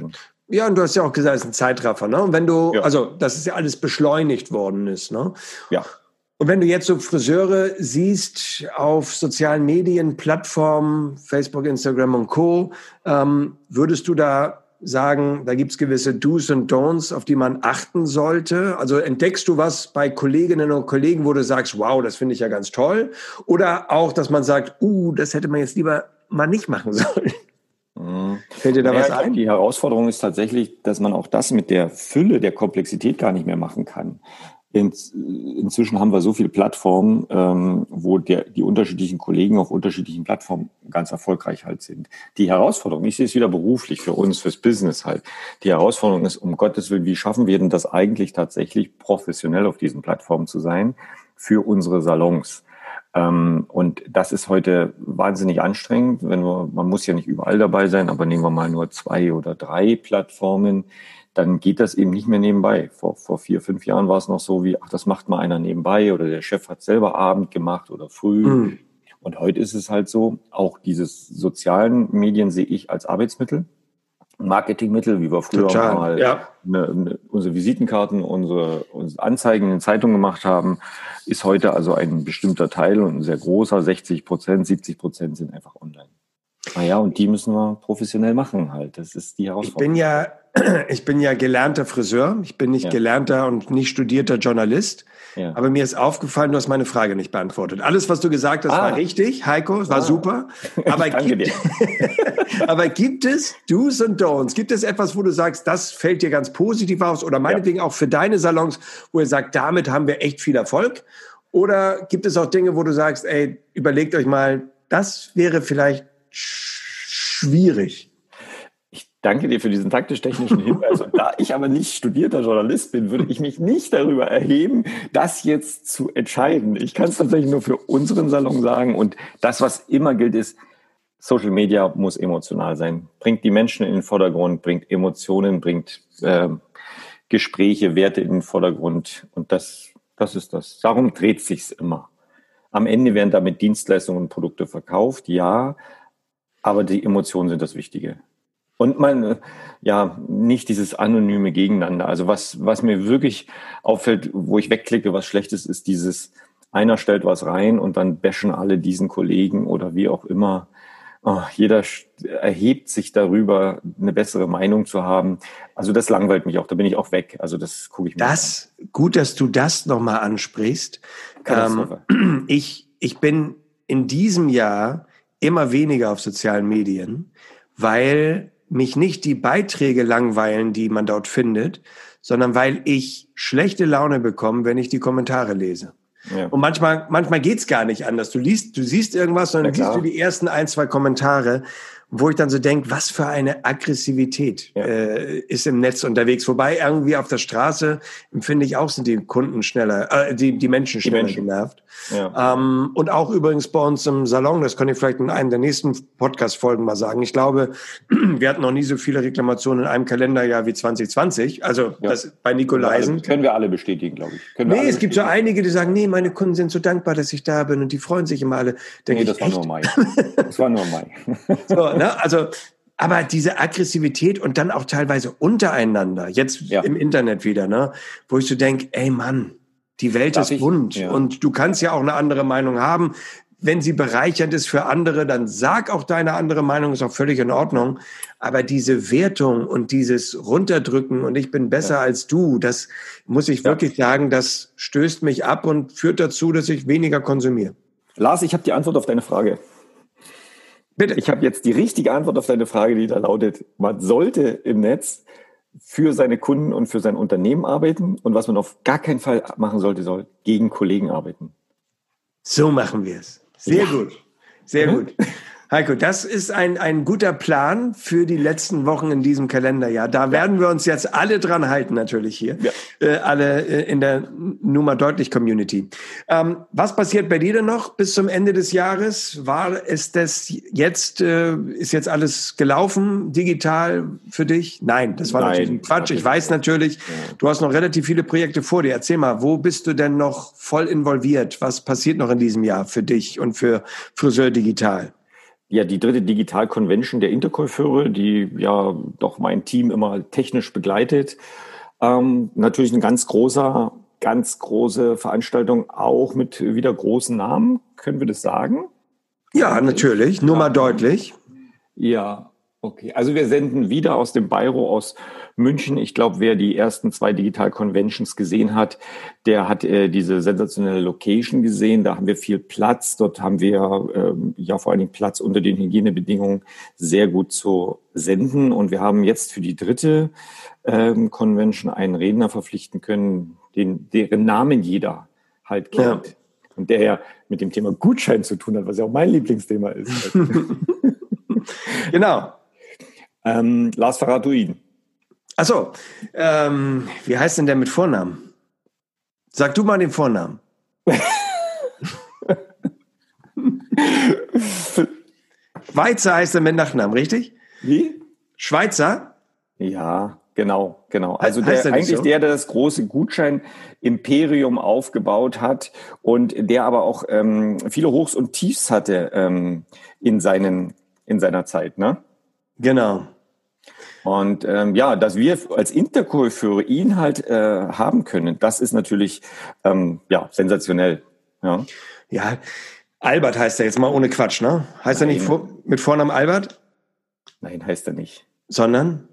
Ja, und du hast ja auch gesagt, es ist ein Zeitraffer, ne? Und wenn du, also, dass es ja alles beschleunigt worden ist, ne? Ja. Und wenn du jetzt so Friseure siehst auf sozialen Medien, Plattformen, Facebook, Instagram und Co., würdest du da sagen, da gibt's gewisse Do's und Don'ts, auf die man achten sollte? Also entdeckst du was bei Kolleginnen und Kollegen, wo du sagst, wow, das finde ich ja ganz toll? Oder auch, dass man sagt, das hätte man jetzt lieber mal nicht machen sollen? Fällt dir da was ein? Die Herausforderung ist tatsächlich, dass man auch das mit der Fülle der Komplexität gar nicht mehr machen kann. Inzwischen haben wir so viele Plattformen, wo die unterschiedlichen Kollegen auf unterschiedlichen Plattformen ganz erfolgreich halt sind. Die Herausforderung, ich sehe es wieder beruflich für uns, fürs Business halt. Die Herausforderung ist, um Gottes Willen, wie schaffen wir denn das eigentlich tatsächlich professionell auf diesen Plattformen zu sein für unsere Salons? Und das ist heute wahnsinnig anstrengend. Man muss ja nicht überall dabei sein, aber nehmen wir mal nur 2 oder 3 Plattformen, dann geht das eben nicht mehr nebenbei. Vor 4, 5 Jahren war es noch so wie, das macht mal einer nebenbei oder der Chef hat selber Abend gemacht oder früh. Und heute ist es halt so, auch diese sozialen Medien sehe ich als Arbeitsmittel, Marketingmittel, wie wir früher mal unsere Visitenkarten, unsere Anzeigen in den Zeitungen gemacht haben, ist heute also ein bestimmter Teil und ein sehr großer, 60%, 70% sind einfach online. Naja, und die müssen wir professionell machen halt. Das ist die Herausforderung. Ich bin ja gelernter Friseur. Ich bin nicht gelernter und nicht studierter Journalist. Ja. Aber mir ist aufgefallen, du hast meine Frage nicht beantwortet. Alles, was du gesagt hast, war richtig, Heiko, war super. Aber, aber gibt es Do's und Don'ts? Gibt es etwas, wo du sagst, das fällt dir ganz positiv aus? Oder meinetwegen auch für deine Salons, wo ihr sagt, damit haben wir echt viel Erfolg? Oder gibt es auch Dinge, wo du sagst, überlegt euch mal, das wäre vielleicht schwierig? Danke dir für diesen taktisch-technischen Hinweis. Und da ich aber nicht studierter Journalist bin, würde ich mich nicht darüber erheben, das jetzt zu entscheiden. Ich kann es tatsächlich nur für unseren Salon sagen. Und das, was immer gilt, ist, Social Media muss emotional sein. Bringt die Menschen in den Vordergrund, bringt Emotionen, bringt Gespräche, Werte in den Vordergrund. Und das ist das. Darum dreht sich's immer. Am Ende werden damit Dienstleistungen und Produkte verkauft, ja, aber die Emotionen sind das Wichtige. Und nicht dieses anonyme Gegeneinander. Also was mir wirklich auffällt, wo ich wegklicke, was schlecht ist dieses, einer stellt was rein und dann bashen alle diesen Kollegen oder wie auch immer. Jeder erhebt sich darüber, eine bessere Meinung zu haben. Also das langweilt mich auch, da bin ich auch weg. Also das gucke ich mir an. Gut, dass du das nochmal ansprichst. Ich bin in diesem Jahr immer weniger auf sozialen Medien, weil mich nicht die Beiträge langweilen, die man dort findet, sondern weil ich schlechte Laune bekomme, wenn ich die Kommentare lese. Ja. Und manchmal geht's gar nicht anders. Du siehst irgendwas und dann siehst du die ersten 1, 2 Kommentare, wo ich dann so denke, was für eine Aggressivität ist im Netz unterwegs. Wobei irgendwie auf der Straße, empfinde ich auch, sind die Kunden schneller, die Menschen schneller genervt. Ja. Und auch übrigens bei uns im Salon, das kann ich vielleicht in einem der nächsten Podcast-Folgen mal sagen. Ich glaube, wir hatten noch nie so viele Reklamationen in einem Kalenderjahr wie 2020. Also das bei Nicoleisen. Können wir alle bestätigen, glaube ich. Es gibt so einige, die sagen, meine Kunden sind so dankbar, dass ich da bin und die freuen sich immer alle. Das war nur Mai. Das war nur Mai. So, ne? Also, aber diese Aggressivität und dann auch teilweise untereinander, jetzt im Internet wieder, ne? Wo ich so denke, ey Mann, die Welt ist bunt und du kannst ja auch eine andere Meinung haben. Wenn sie bereichernd ist für andere, dann sag auch deine andere Meinung, ist auch völlig in Ordnung. Aber diese Wertung und dieses Runterdrücken und ich bin besser als du, das muss ich wirklich sagen, das stößt mich ab und führt dazu, dass ich weniger konsumiere. Lars, ich habe die Antwort auf deine Frage. Bitte. Ich habe jetzt die richtige Antwort auf deine Frage, die da lautet, man sollte im Netz für seine Kunden und für sein Unternehmen arbeiten und was man auf gar keinen Fall machen sollte, gegen Kollegen arbeiten. So machen wir es. Sehr gut. Sehr gut. Heiko, das ist ein guter Plan für die letzten Wochen in diesem Kalenderjahr. Da werden wir uns jetzt alle dran halten, natürlich hier. Ja. Alle in der Nummer deutlich Community. Was passiert bei dir denn noch bis zum Ende des Jahres? Ist jetzt alles gelaufen, digital für dich? Nein, das war natürlich ein Quatsch. Ich weiß natürlich, du hast noch relativ viele Projekte vor dir. Erzähl mal, wo bist du denn noch voll involviert? Was passiert noch in diesem Jahr für dich und für Friseur Digital? ja die dritte Digital-Convention der Intercoiffeure, die ja doch mein Team immer technisch begleitet. Natürlich eine ganz große Veranstaltung, auch mit wieder großen Namen. Können wir das sagen? Ja, natürlich. Nur mal deutlich. Ja, okay. Also wir senden wieder aus dem Bairo aus München. Ich glaube, wer die ersten 2 Digital Conventions gesehen hat, der hat diese sensationelle Location gesehen. Da haben wir viel Platz. Dort haben wir ja vor allen Dingen Platz unter den Hygienebedingungen sehr gut zu senden. Und wir haben jetzt für die dritte Convention einen Redner verpflichten können, deren Namen jeder halt kennt. Ja. Und der ja mit dem Thema Gutschein zu tun hat, was ja auch mein Lieblingsthema ist. Genau. Lars, verrat du ihn. Achso, wie heißt denn der mit Vornamen? Sag du mal den Vornamen. Schweizer heißt er mit Nachnamen, richtig? Wie? Schweizer? Ja, genau. Also so? der das große Gutschein-Imperium aufgebaut hat und der aber auch viele Hochs und Tiefs hatte in seiner Zeit, ne? Genau. Und dass wir als Intercoiffeure ihn halt haben können, das ist natürlich sensationell. Ja, Albert heißt er jetzt mal ohne Quatsch, ne? Heißt er nicht mit Vornamen Albert? Nein, heißt er nicht. Sondern?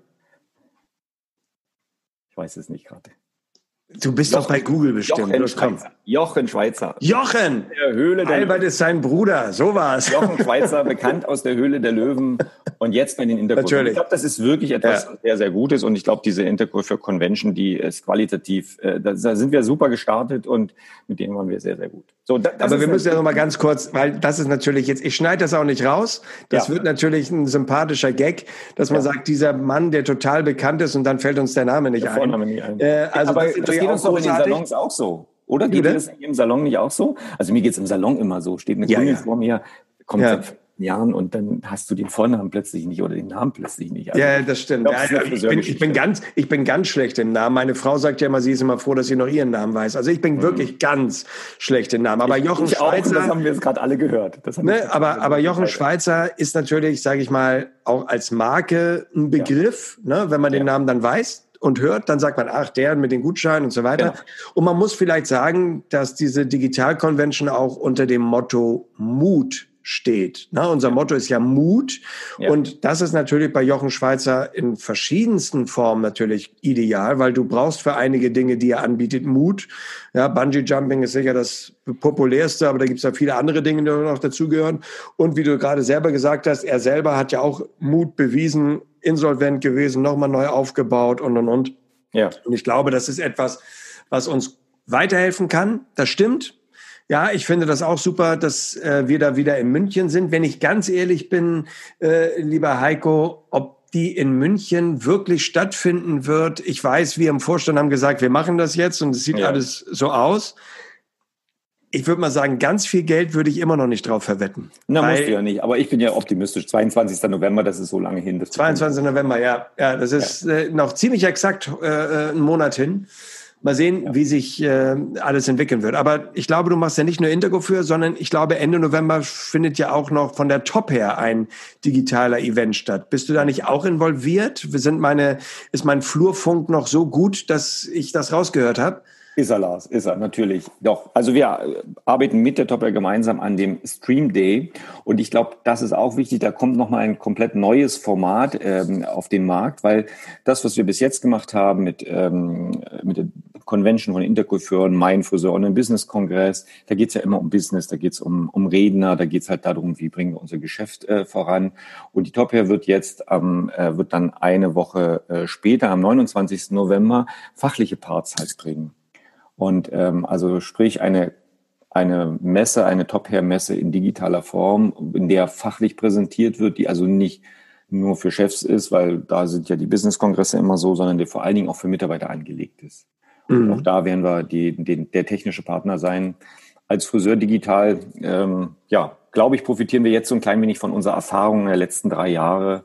Ich weiß es nicht gerade. Du bist doch bei Google bestimmt. Jochen Schweizer. Jochen! Albert ist sein Bruder, so war's. Jochen Schweizer, bekannt aus der Höhle der Löwen und jetzt bei den Intercoiffeur. Ich glaube, das ist wirklich etwas sehr, sehr Gutes und ich glaube, diese Intercoiffeur Convention, die ist qualitativ, da sind wir super gestartet und mit denen waren wir sehr, sehr gut. So, aber wir müssen ja noch mal ganz kurz, weil das ist natürlich jetzt, ich schneide das auch nicht raus, das wird natürlich ein sympathischer Gag, dass man sagt, dieser Mann, der total bekannt ist und dann fällt uns der Name nicht ein. Vorname nicht ein. Also aber das geht uns doch in den Salons auch so. Oder geht das im Salon nicht auch so? Also mir geht's im Salon immer so. Steht eine Kundin vor mir, kommt seit Jahren und dann hast du den Vornamen plötzlich nicht oder den Namen plötzlich nicht. Also, ja, das stimmt. Ich bin ganz schlecht im Namen. Meine Frau sagt ja immer, sie ist immer froh, dass sie noch ihren Namen weiß. Also ich bin wirklich ganz schlecht im Namen. Aber Jochen Schweizer, das haben wir jetzt gerade alle gehört. Aber Jochen Schweizer ist natürlich, sage ich mal, auch als Marke ein Begriff, ne, wenn man den Namen dann weiß und hört, dann sagt man, ach, der mit den Gutscheinen und so weiter. Genau. Und man muss vielleicht sagen, dass diese Digital-Convention auch unter dem Motto Mut steht. Na, unser Motto ist ja Mut. Ja. Und das ist natürlich bei Jochen Schweizer in verschiedensten Formen natürlich ideal, weil du brauchst für einige Dinge, die er anbietet, Mut. Ja, Bungee Jumping ist sicher das populärste, aber da gibt es ja viele andere Dinge, die noch dazugehören. Und wie du gerade selber gesagt hast, er selber hat ja auch Mut bewiesen, insolvent gewesen, nochmal neu aufgebaut und. Ja. Und ich glaube, das ist etwas, was uns weiterhelfen kann. Das stimmt. Ja, ich finde das auch super, dass wir da wieder in München sind. Wenn ich ganz ehrlich bin, lieber Heiko, ob die in München wirklich stattfinden wird. Ich weiß, wir im Vorstand haben gesagt, wir machen das jetzt und es sieht alles so aus. Ich würde mal sagen, ganz viel Geld würde ich immer noch nicht drauf verwetten. Na, musst du ja nicht, aber ich bin ja optimistisch. 22. November, das ist so lange hin. 22. November, ja, das ist noch ziemlich exakt einen Monat hin. Mal sehen, wie sich alles entwickeln wird. Aber ich glaube, du machst ja nicht nur Intercoiffeur, sondern ich glaube, Ende November findet ja auch noch von der Top her ein digitaler Event statt. Bist du da nicht auch involviert? Ist mein Flurfunk noch so gut, dass ich das rausgehört habe? Ist er, Lars, ist er, natürlich. Doch, also wir arbeiten mit der Topper gemeinsam an dem Stream Day und ich glaube, das ist auch wichtig, da kommt nochmal ein komplett neues Format auf den Markt, weil das, was wir bis jetzt gemacht haben mit der Convention von Intercoiffeuren, mein Friseur und ein Business-Kongress, da geht's ja immer um Business, da geht's um Redner, da geht's halt darum, wie bringen wir unser Geschäft voran. Und die Top Hair wird jetzt wird dann eine Woche später, am 29. November, fachliche Parts halt bringen. Und also sprich eine Messe, eine Top-Hair-Messe in digitaler Form, in der fachlich präsentiert wird, die also nicht nur für Chefs ist, weil da sind ja die Business-Kongresse immer so, sondern die vor allen Dingen auch für Mitarbeiter angelegt ist. Und auch da werden wir der technische Partner sein. Als Friseur digital, glaube ich, profitieren wir jetzt so ein klein wenig von unserer Erfahrung der letzten 3 Jahre,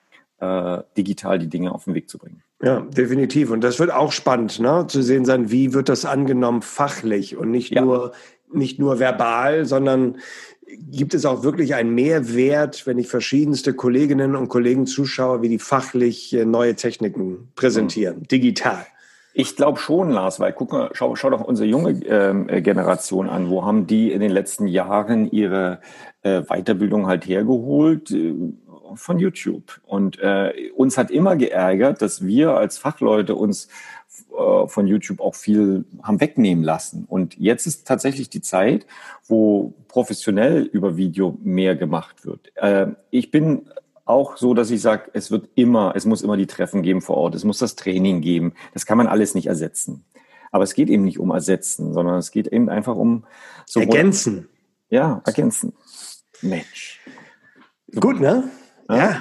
digital die Dinge auf den Weg zu bringen. Ja, definitiv. Und das wird auch spannend, ne, zu sehen sein, wie wird das angenommen fachlich und nicht nur verbal, sondern gibt es auch wirklich einen Mehrwert, wenn ich verschiedenste Kolleginnen und Kollegen zuschaue, wie die fachlich neue Techniken präsentieren, digital? Ich glaube schon, Lars, weil guck mal, schau doch unsere junge Generation an. Wo haben die in den letzten Jahren ihre Weiterbildung halt hergeholt? Von YouTube. Und uns hat immer geärgert, dass wir als Fachleute uns von YouTube auch viel haben wegnehmen lassen. Und jetzt ist tatsächlich die Zeit, wo professionell über Video mehr gemacht wird. Ich bin auch so, dass ich sage, es muss immer die Treffen geben vor Ort, es muss das Training geben. Das kann man alles nicht ersetzen. Aber es geht eben nicht um Ersetzen, sondern es geht eben einfach um Ergänzen. Ja, ergänzen. Mensch. Gut, ne? Ja.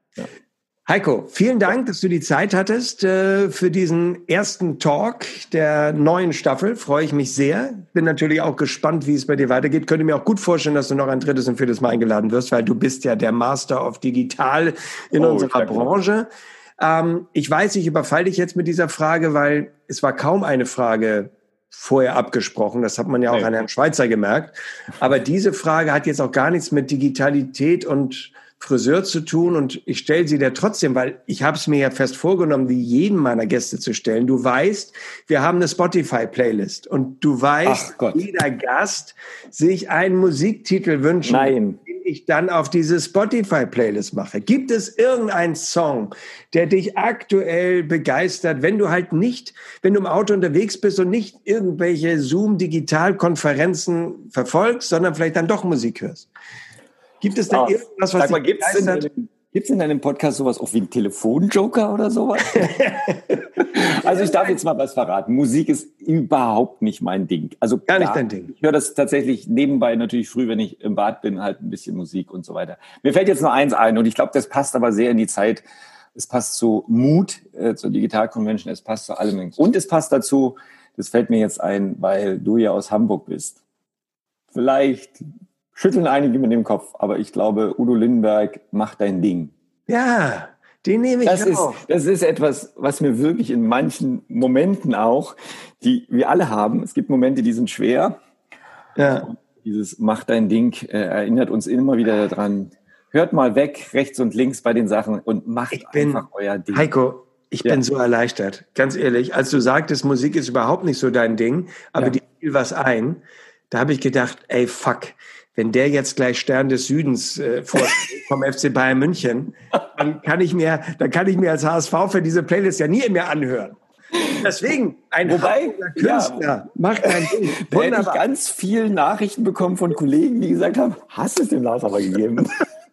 Heiko, vielen Dank, dass du die Zeit hattest für diesen ersten Talk der neuen Staffel. Freue ich mich sehr. Bin natürlich auch gespannt, wie es bei dir weitergeht. Könnte mir auch gut vorstellen, dass du noch ein drittes und viertes Mal eingeladen wirst, weil du bist ja der Master of Digital in unserer Branche. Ich weiß, ich überfalle dich jetzt mit dieser Frage, weil es war kaum eine Frage vorher abgesprochen. Das hat man ja auch an Herrn Schweitzer gemerkt. Aber diese Frage hat jetzt auch gar nichts mit Digitalität und Friseur zu tun, und ich stelle sie dir trotzdem, weil ich habe es mir ja fest vorgenommen, die jedem meiner Gäste zu stellen. Du weißt, wir haben eine Spotify-Playlist, und du weißt, jeder Gast sich einen Musiktitel wünschen, den ich dann auf diese Spotify-Playlist mache. Gibt es irgendeinen Song, der dich aktuell begeistert, wenn du im Auto unterwegs bist und nicht irgendwelche Zoom-Digitalkonferenzen verfolgst, sondern vielleicht dann doch Musik hörst? Gibt es da irgendwas, was dich begeistert? Gibt es in deinem Podcast sowas auch wie einen Telefonjoker oder sowas? Also ich darf jetzt mal was verraten. Musik ist überhaupt nicht mein Ding. Also gar nicht dein Ding. Ich höre das tatsächlich nebenbei natürlich früh, wenn ich im Bad bin, halt ein bisschen Musik und so weiter. Mir fällt jetzt nur eins ein, und ich glaube, das passt aber sehr in die Zeit. Es passt zu Mut, zur Digital Convention, es passt zu allem. Und es passt dazu, das fällt mir jetzt ein, weil du ja aus Hamburg bist. Vielleicht schütteln einige mit dem Kopf, aber ich glaube, Udo Lindenberg macht dein Ding. Ja, den nehme ich auch. Das ist etwas, was mir wirklich in manchen Momenten auch, die wir alle haben, es gibt Momente, die sind schwer. Ja. Und dieses Mach dein Ding erinnert uns immer wieder daran, hört mal weg, rechts und links bei den Sachen und macht einfach euer Ding. Heiko, ich bin so erleichtert, ganz ehrlich. Als du sagtest, Musik ist überhaupt nicht so dein Ding, aber dir fiel was ein, da habe ich gedacht, ey, fuck, wenn der jetzt gleich Stern des Südens vom FC Bayern München, dann kann ich mir als HSV für diese Playlist ja nie mehr anhören. Deswegen, Künstler macht ein Ding. Da hätte ich ganz viele Nachrichten bekommen von Kollegen, die gesagt haben, hast du es dem Lars aber gegeben?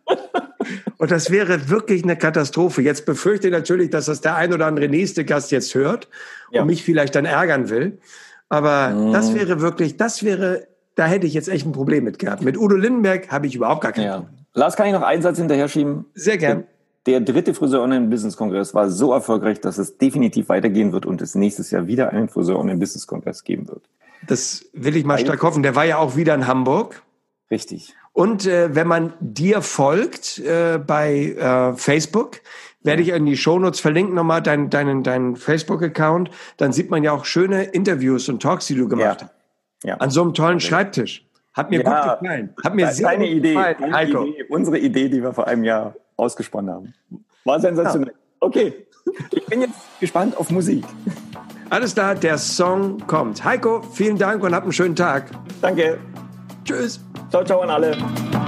Und das wäre wirklich eine Katastrophe. Jetzt befürchte ich natürlich, dass das der ein oder andere nächste Gast jetzt hört und mich vielleicht dann ärgern will. Aber das wäre da hätte ich jetzt echt ein Problem mit gehabt. Mit Udo Lindenberg habe ich überhaupt gar kein Problem. Lars, kann ich noch einen Satz hinterher schieben? Sehr gern. Der 3. Friseur-Online-Business-Kongress war so erfolgreich, dass es definitiv weitergehen wird und es nächstes Jahr wieder einen Friseur-Online-Business-Kongress geben wird. Das will ich mal stark hoffen. Der war ja auch wieder in Hamburg. Richtig. Und wenn man dir folgt bei Facebook, werde ich in die Shownotes verlinken, nochmal deinen Facebook-Account, dann sieht man ja auch schöne Interviews und Talks, die du gemacht hast. Ja. An so einem tollen Schreibtisch. Hat mir gut gefallen. Hat mir sehr gut gefallen, Heiko. Unsere Idee, die wir vor einem Jahr ausgesponnen haben. War sensationell. Ja. Okay, ich bin jetzt gespannt auf Musik. Alles klar, der Song kommt. Heiko, vielen Dank und hab einen schönen Tag. Danke. Tschüss. Ciao, ciao an alle.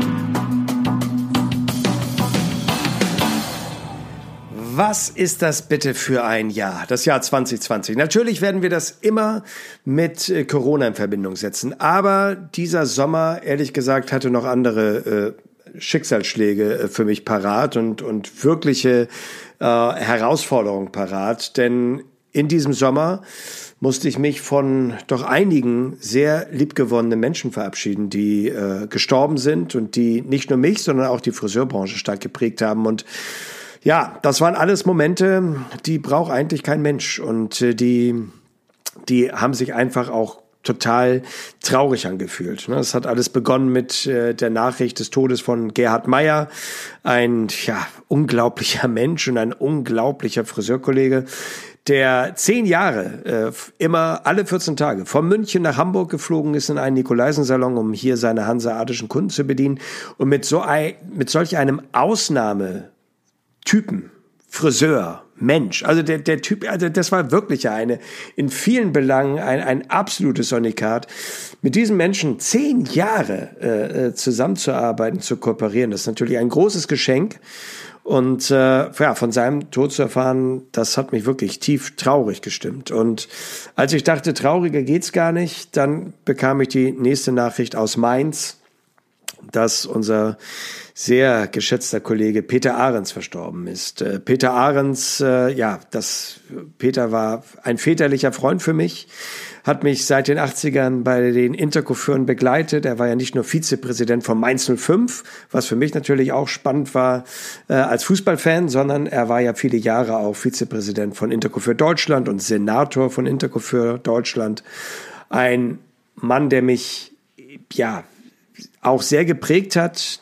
Was ist das bitte für ein Jahr? Das Jahr 2020. Natürlich werden wir das immer mit Corona in Verbindung setzen. Aber dieser Sommer, ehrlich gesagt, hatte noch andere Schicksalsschläge für mich parat und wirkliche Herausforderungen parat. Denn in diesem Sommer musste ich mich von doch einigen sehr liebgewonnenen Menschen verabschieden, die gestorben sind und die nicht nur mich, sondern auch die Friseurbranche stark geprägt haben. Und ja, das waren alles Momente, die braucht eigentlich kein Mensch. Und die haben sich einfach auch total traurig angefühlt. Es hat alles begonnen mit der Nachricht des Todes von Gerhard Meyer, ein unglaublicher Mensch und ein unglaublicher Friseurkollege, der 10 Jahre immer alle 14 Tage von München nach Hamburg geflogen ist in einen Nikolaisensalon, um hier seine hanseatischen Kunden zu bedienen. Und mit solch einem Ausnahmetypen, Friseur, Mensch, also der Typ, also das war wirklich in vielen Belangen ein absolutes Unikat. Mit diesen Menschen 10 Jahre zusammenzuarbeiten, zu kooperieren, das ist natürlich ein großes Geschenk. Und von seinem Tod zu erfahren, das hat mich wirklich tief traurig gestimmt. Und als ich dachte, trauriger geht's gar nicht, dann bekam ich die nächste Nachricht aus Mainz, dass unser sehr geschätzter Kollege Peter Ahrens verstorben ist. Peter Ahrens, Peter war ein väterlicher Freund für mich, hat mich seit den 80ern bei den Intercoiffeuren begleitet. Er war ja nicht nur Vizepräsident von Mainz 05, was für mich natürlich auch spannend war als Fußballfan, sondern er war ja viele Jahre auch Vizepräsident von Intercoiffeur Deutschland und Senator von Intercoiffeur Deutschland. Ein Mann, der mich, auch sehr geprägt hat,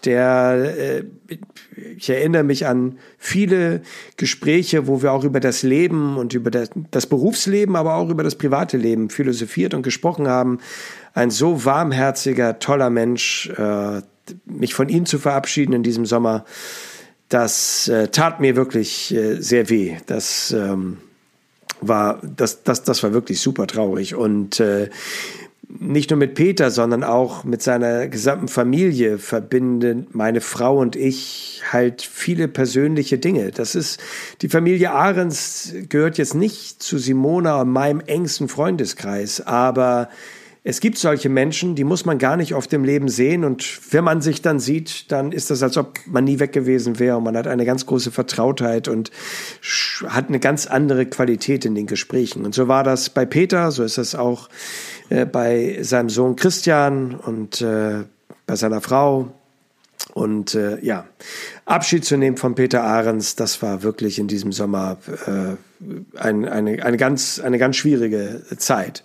ich erinnere mich an viele Gespräche, wo wir auch über das Leben und über das Berufsleben, aber auch über das private Leben philosophiert und gesprochen haben. Ein so warmherziger, toller Mensch, mich von ihm zu verabschieden in diesem Sommer, das tat mir wirklich sehr weh. Das war wirklich super traurig und nicht nur mit Peter, sondern auch mit seiner gesamten Familie verbinden meine Frau und ich halt viele persönliche Dinge. Die Familie Ahrens gehört jetzt nicht zu Simona und meinem engsten Freundeskreis, aber es gibt solche Menschen, die muss man gar nicht oft im Leben sehen und wenn man sich dann sieht, dann ist das, als ob man nie weg gewesen wäre und man hat eine ganz große Vertrautheit und hat eine ganz andere Qualität in den Gesprächen. Und so war das bei Peter, so ist das auch bei seinem Sohn Christian und bei seiner Frau. Und Abschied zu nehmen von Peter Ahrens, das war wirklich in diesem Sommer eine ganz schwierige Zeit.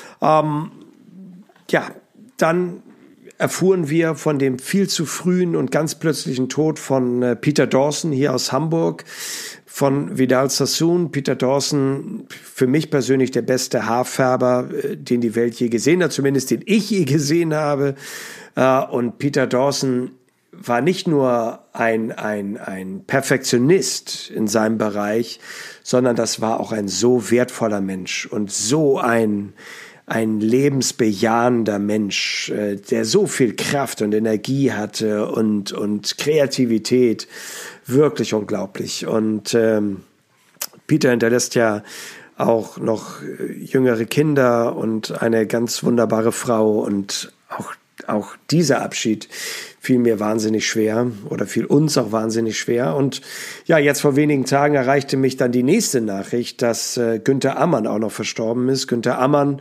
Dann erfuhren wir von dem viel zu frühen und ganz plötzlichen Tod von Peter Dawson hier aus Hamburg, von Vidal Sassoon. Peter Dawson, für mich persönlich der beste Haarfärber, den die Welt je gesehen hat, zumindest den ich je gesehen habe. Und Peter Dawson war nicht nur ein Perfektionist in seinem Bereich, sondern das war auch ein so wertvoller Mensch und so ein lebensbejahender Mensch, der so viel Kraft und Energie hatte und Kreativität, wirklich unglaublich. Und Peter hinterlässt ja auch noch jüngere Kinder und eine ganz wunderbare Frau und auch dieser Abschied fiel mir wahnsinnig schwer oder fiel uns auch wahnsinnig schwer. Und ja, jetzt vor wenigen Tagen erreichte mich dann die nächste Nachricht, dass Günther Ammann auch noch verstorben ist. Günther Ammann,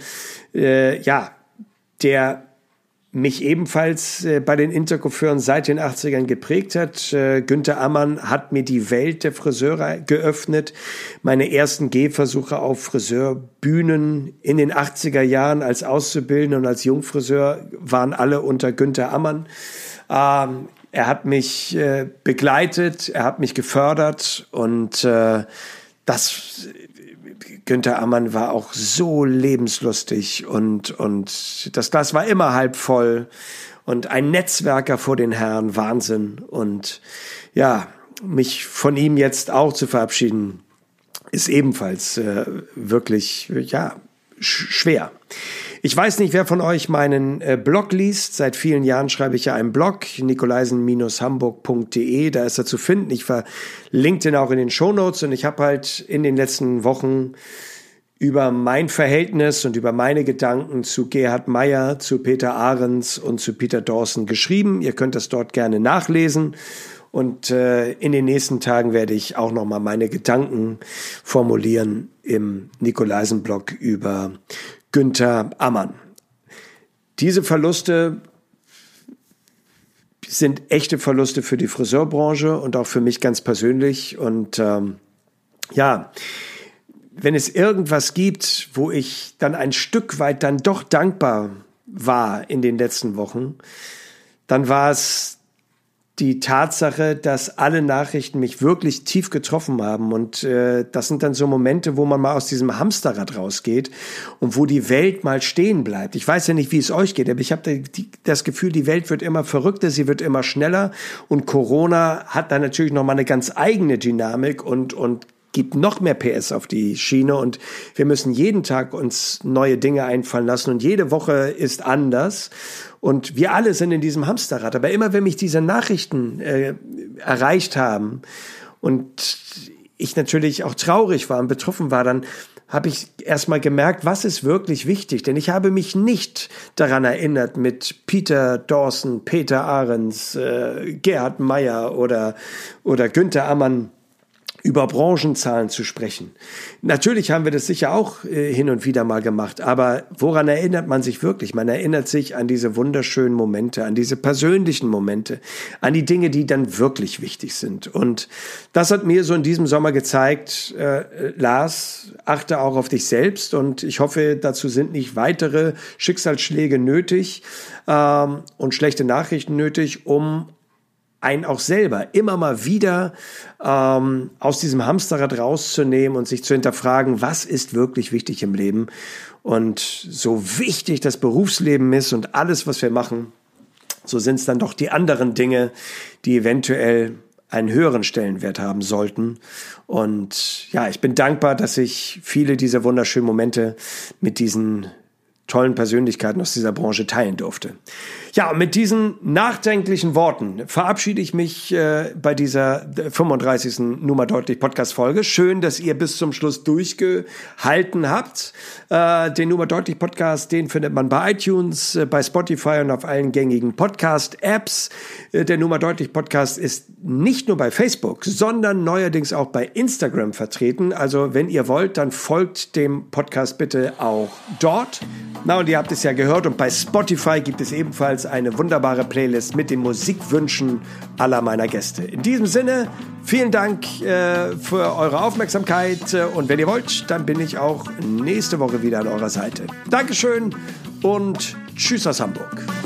der mich ebenfalls bei den Intercoiffeuren seit den 80ern geprägt hat. Günther Ammann hat mir die Welt der Friseure geöffnet. Meine ersten Gehversuche auf Friseurbühnen in den 80er Jahren als Auszubildender und als Jungfriseur waren alle unter Günther Ammann. Er hat mich begleitet, er hat mich gefördert und Günther Ammann war auch so lebenslustig und das Glas war immer halb voll und ein Netzwerker vor den Herren, Wahnsinn. Und ja, mich von ihm jetzt auch zu verabschieden, ist ebenfalls wirklich, schwer. Ich weiß nicht, wer von euch meinen Blog liest. Seit vielen Jahren schreibe ich ja einen Blog, nikolaisen-hamburg.de. Da ist er zu finden. Ich verlinke den auch in den Shownotes. Und ich habe halt in den letzten Wochen über mein Verhältnis und über meine Gedanken zu Gerhard Meyer, zu Peter Ahrens und zu Peter Dawson geschrieben. Ihr könnt das dort gerne nachlesen. Und in den nächsten Tagen werde ich auch nochmal meine Gedanken formulieren im Nikolaisen-Blog über Günther Ammann. Diese Verluste sind echte Verluste für die Friseurbranche und auch für mich ganz persönlich. Und wenn es irgendwas gibt, wo ich dann ein Stück weit dann doch dankbar war in den letzten Wochen, dann war es die Tatsache, dass alle Nachrichten mich wirklich tief getroffen haben. Und das sind dann so Momente, wo man mal aus diesem Hamsterrad rausgeht und wo die Welt mal stehen bleibt. Ich weiß ja nicht, wie es euch geht, aber ich habe das Gefühl, die Welt wird immer verrückter, sie wird immer schneller. Und Corona hat da natürlich nochmal eine ganz eigene Dynamik und gibt noch mehr PS auf die Schiene. Und wir müssen jeden Tag uns neue Dinge einfallen lassen. Und jede Woche ist anders. Und wir alle sind in diesem Hamsterrad. Aber immer, wenn mich diese Nachrichten erreicht haben und ich natürlich auch traurig war und betroffen war, dann habe ich erstmal gemerkt, was ist wirklich wichtig. Denn ich habe mich nicht daran erinnert, mit Peter Dawson, Peter Ahrens, Gerhard Meyer oder Günther Ammann über Branchenzahlen zu sprechen. Natürlich haben wir das sicher auch hin und wieder mal gemacht, aber woran erinnert man sich wirklich? Man erinnert sich an diese wunderschönen Momente, an diese persönlichen Momente, an die Dinge, die dann wirklich wichtig sind. Und das hat mir so in diesem Sommer gezeigt, Lars, achte auch auf dich selbst, und ich hoffe, dazu sind nicht weitere Schicksalsschläge nötig und schlechte Nachrichten nötig, um einen auch selber immer mal wieder aus diesem Hamsterrad rauszunehmen und sich zu hinterfragen, was ist wirklich wichtig im Leben. Und so wichtig das Berufsleben ist und alles, was wir machen, so sind es dann doch die anderen Dinge, die eventuell einen höheren Stellenwert haben sollten. Und ja, ich bin dankbar, dass ich viele dieser wunderschönen Momente mit diesen tollen Persönlichkeiten aus dieser Branche teilen durfte. Ja, und mit diesen nachdenklichen Worten verabschiede ich mich bei dieser 35. Nummer deutlich Podcast-Folge. Schön, dass ihr bis zum Schluss durchgehalten habt. Den Nummer deutlich Podcast, den findet man bei iTunes, bei Spotify und auf allen gängigen Podcast-Apps. Der Nummer deutlich Podcast ist nicht nur bei Facebook, sondern neuerdings auch bei Instagram vertreten. Also wenn ihr wollt, dann folgt dem Podcast bitte auch dort. Na, und ihr habt es ja gehört, und bei Spotify gibt es ebenfalls eine wunderbare Playlist mit den Musikwünschen aller meiner Gäste. In diesem Sinne, vielen Dank für eure Aufmerksamkeit, und wenn ihr wollt, dann bin ich auch nächste Woche wieder an eurer Seite. Dankeschön und tschüss aus Hamburg.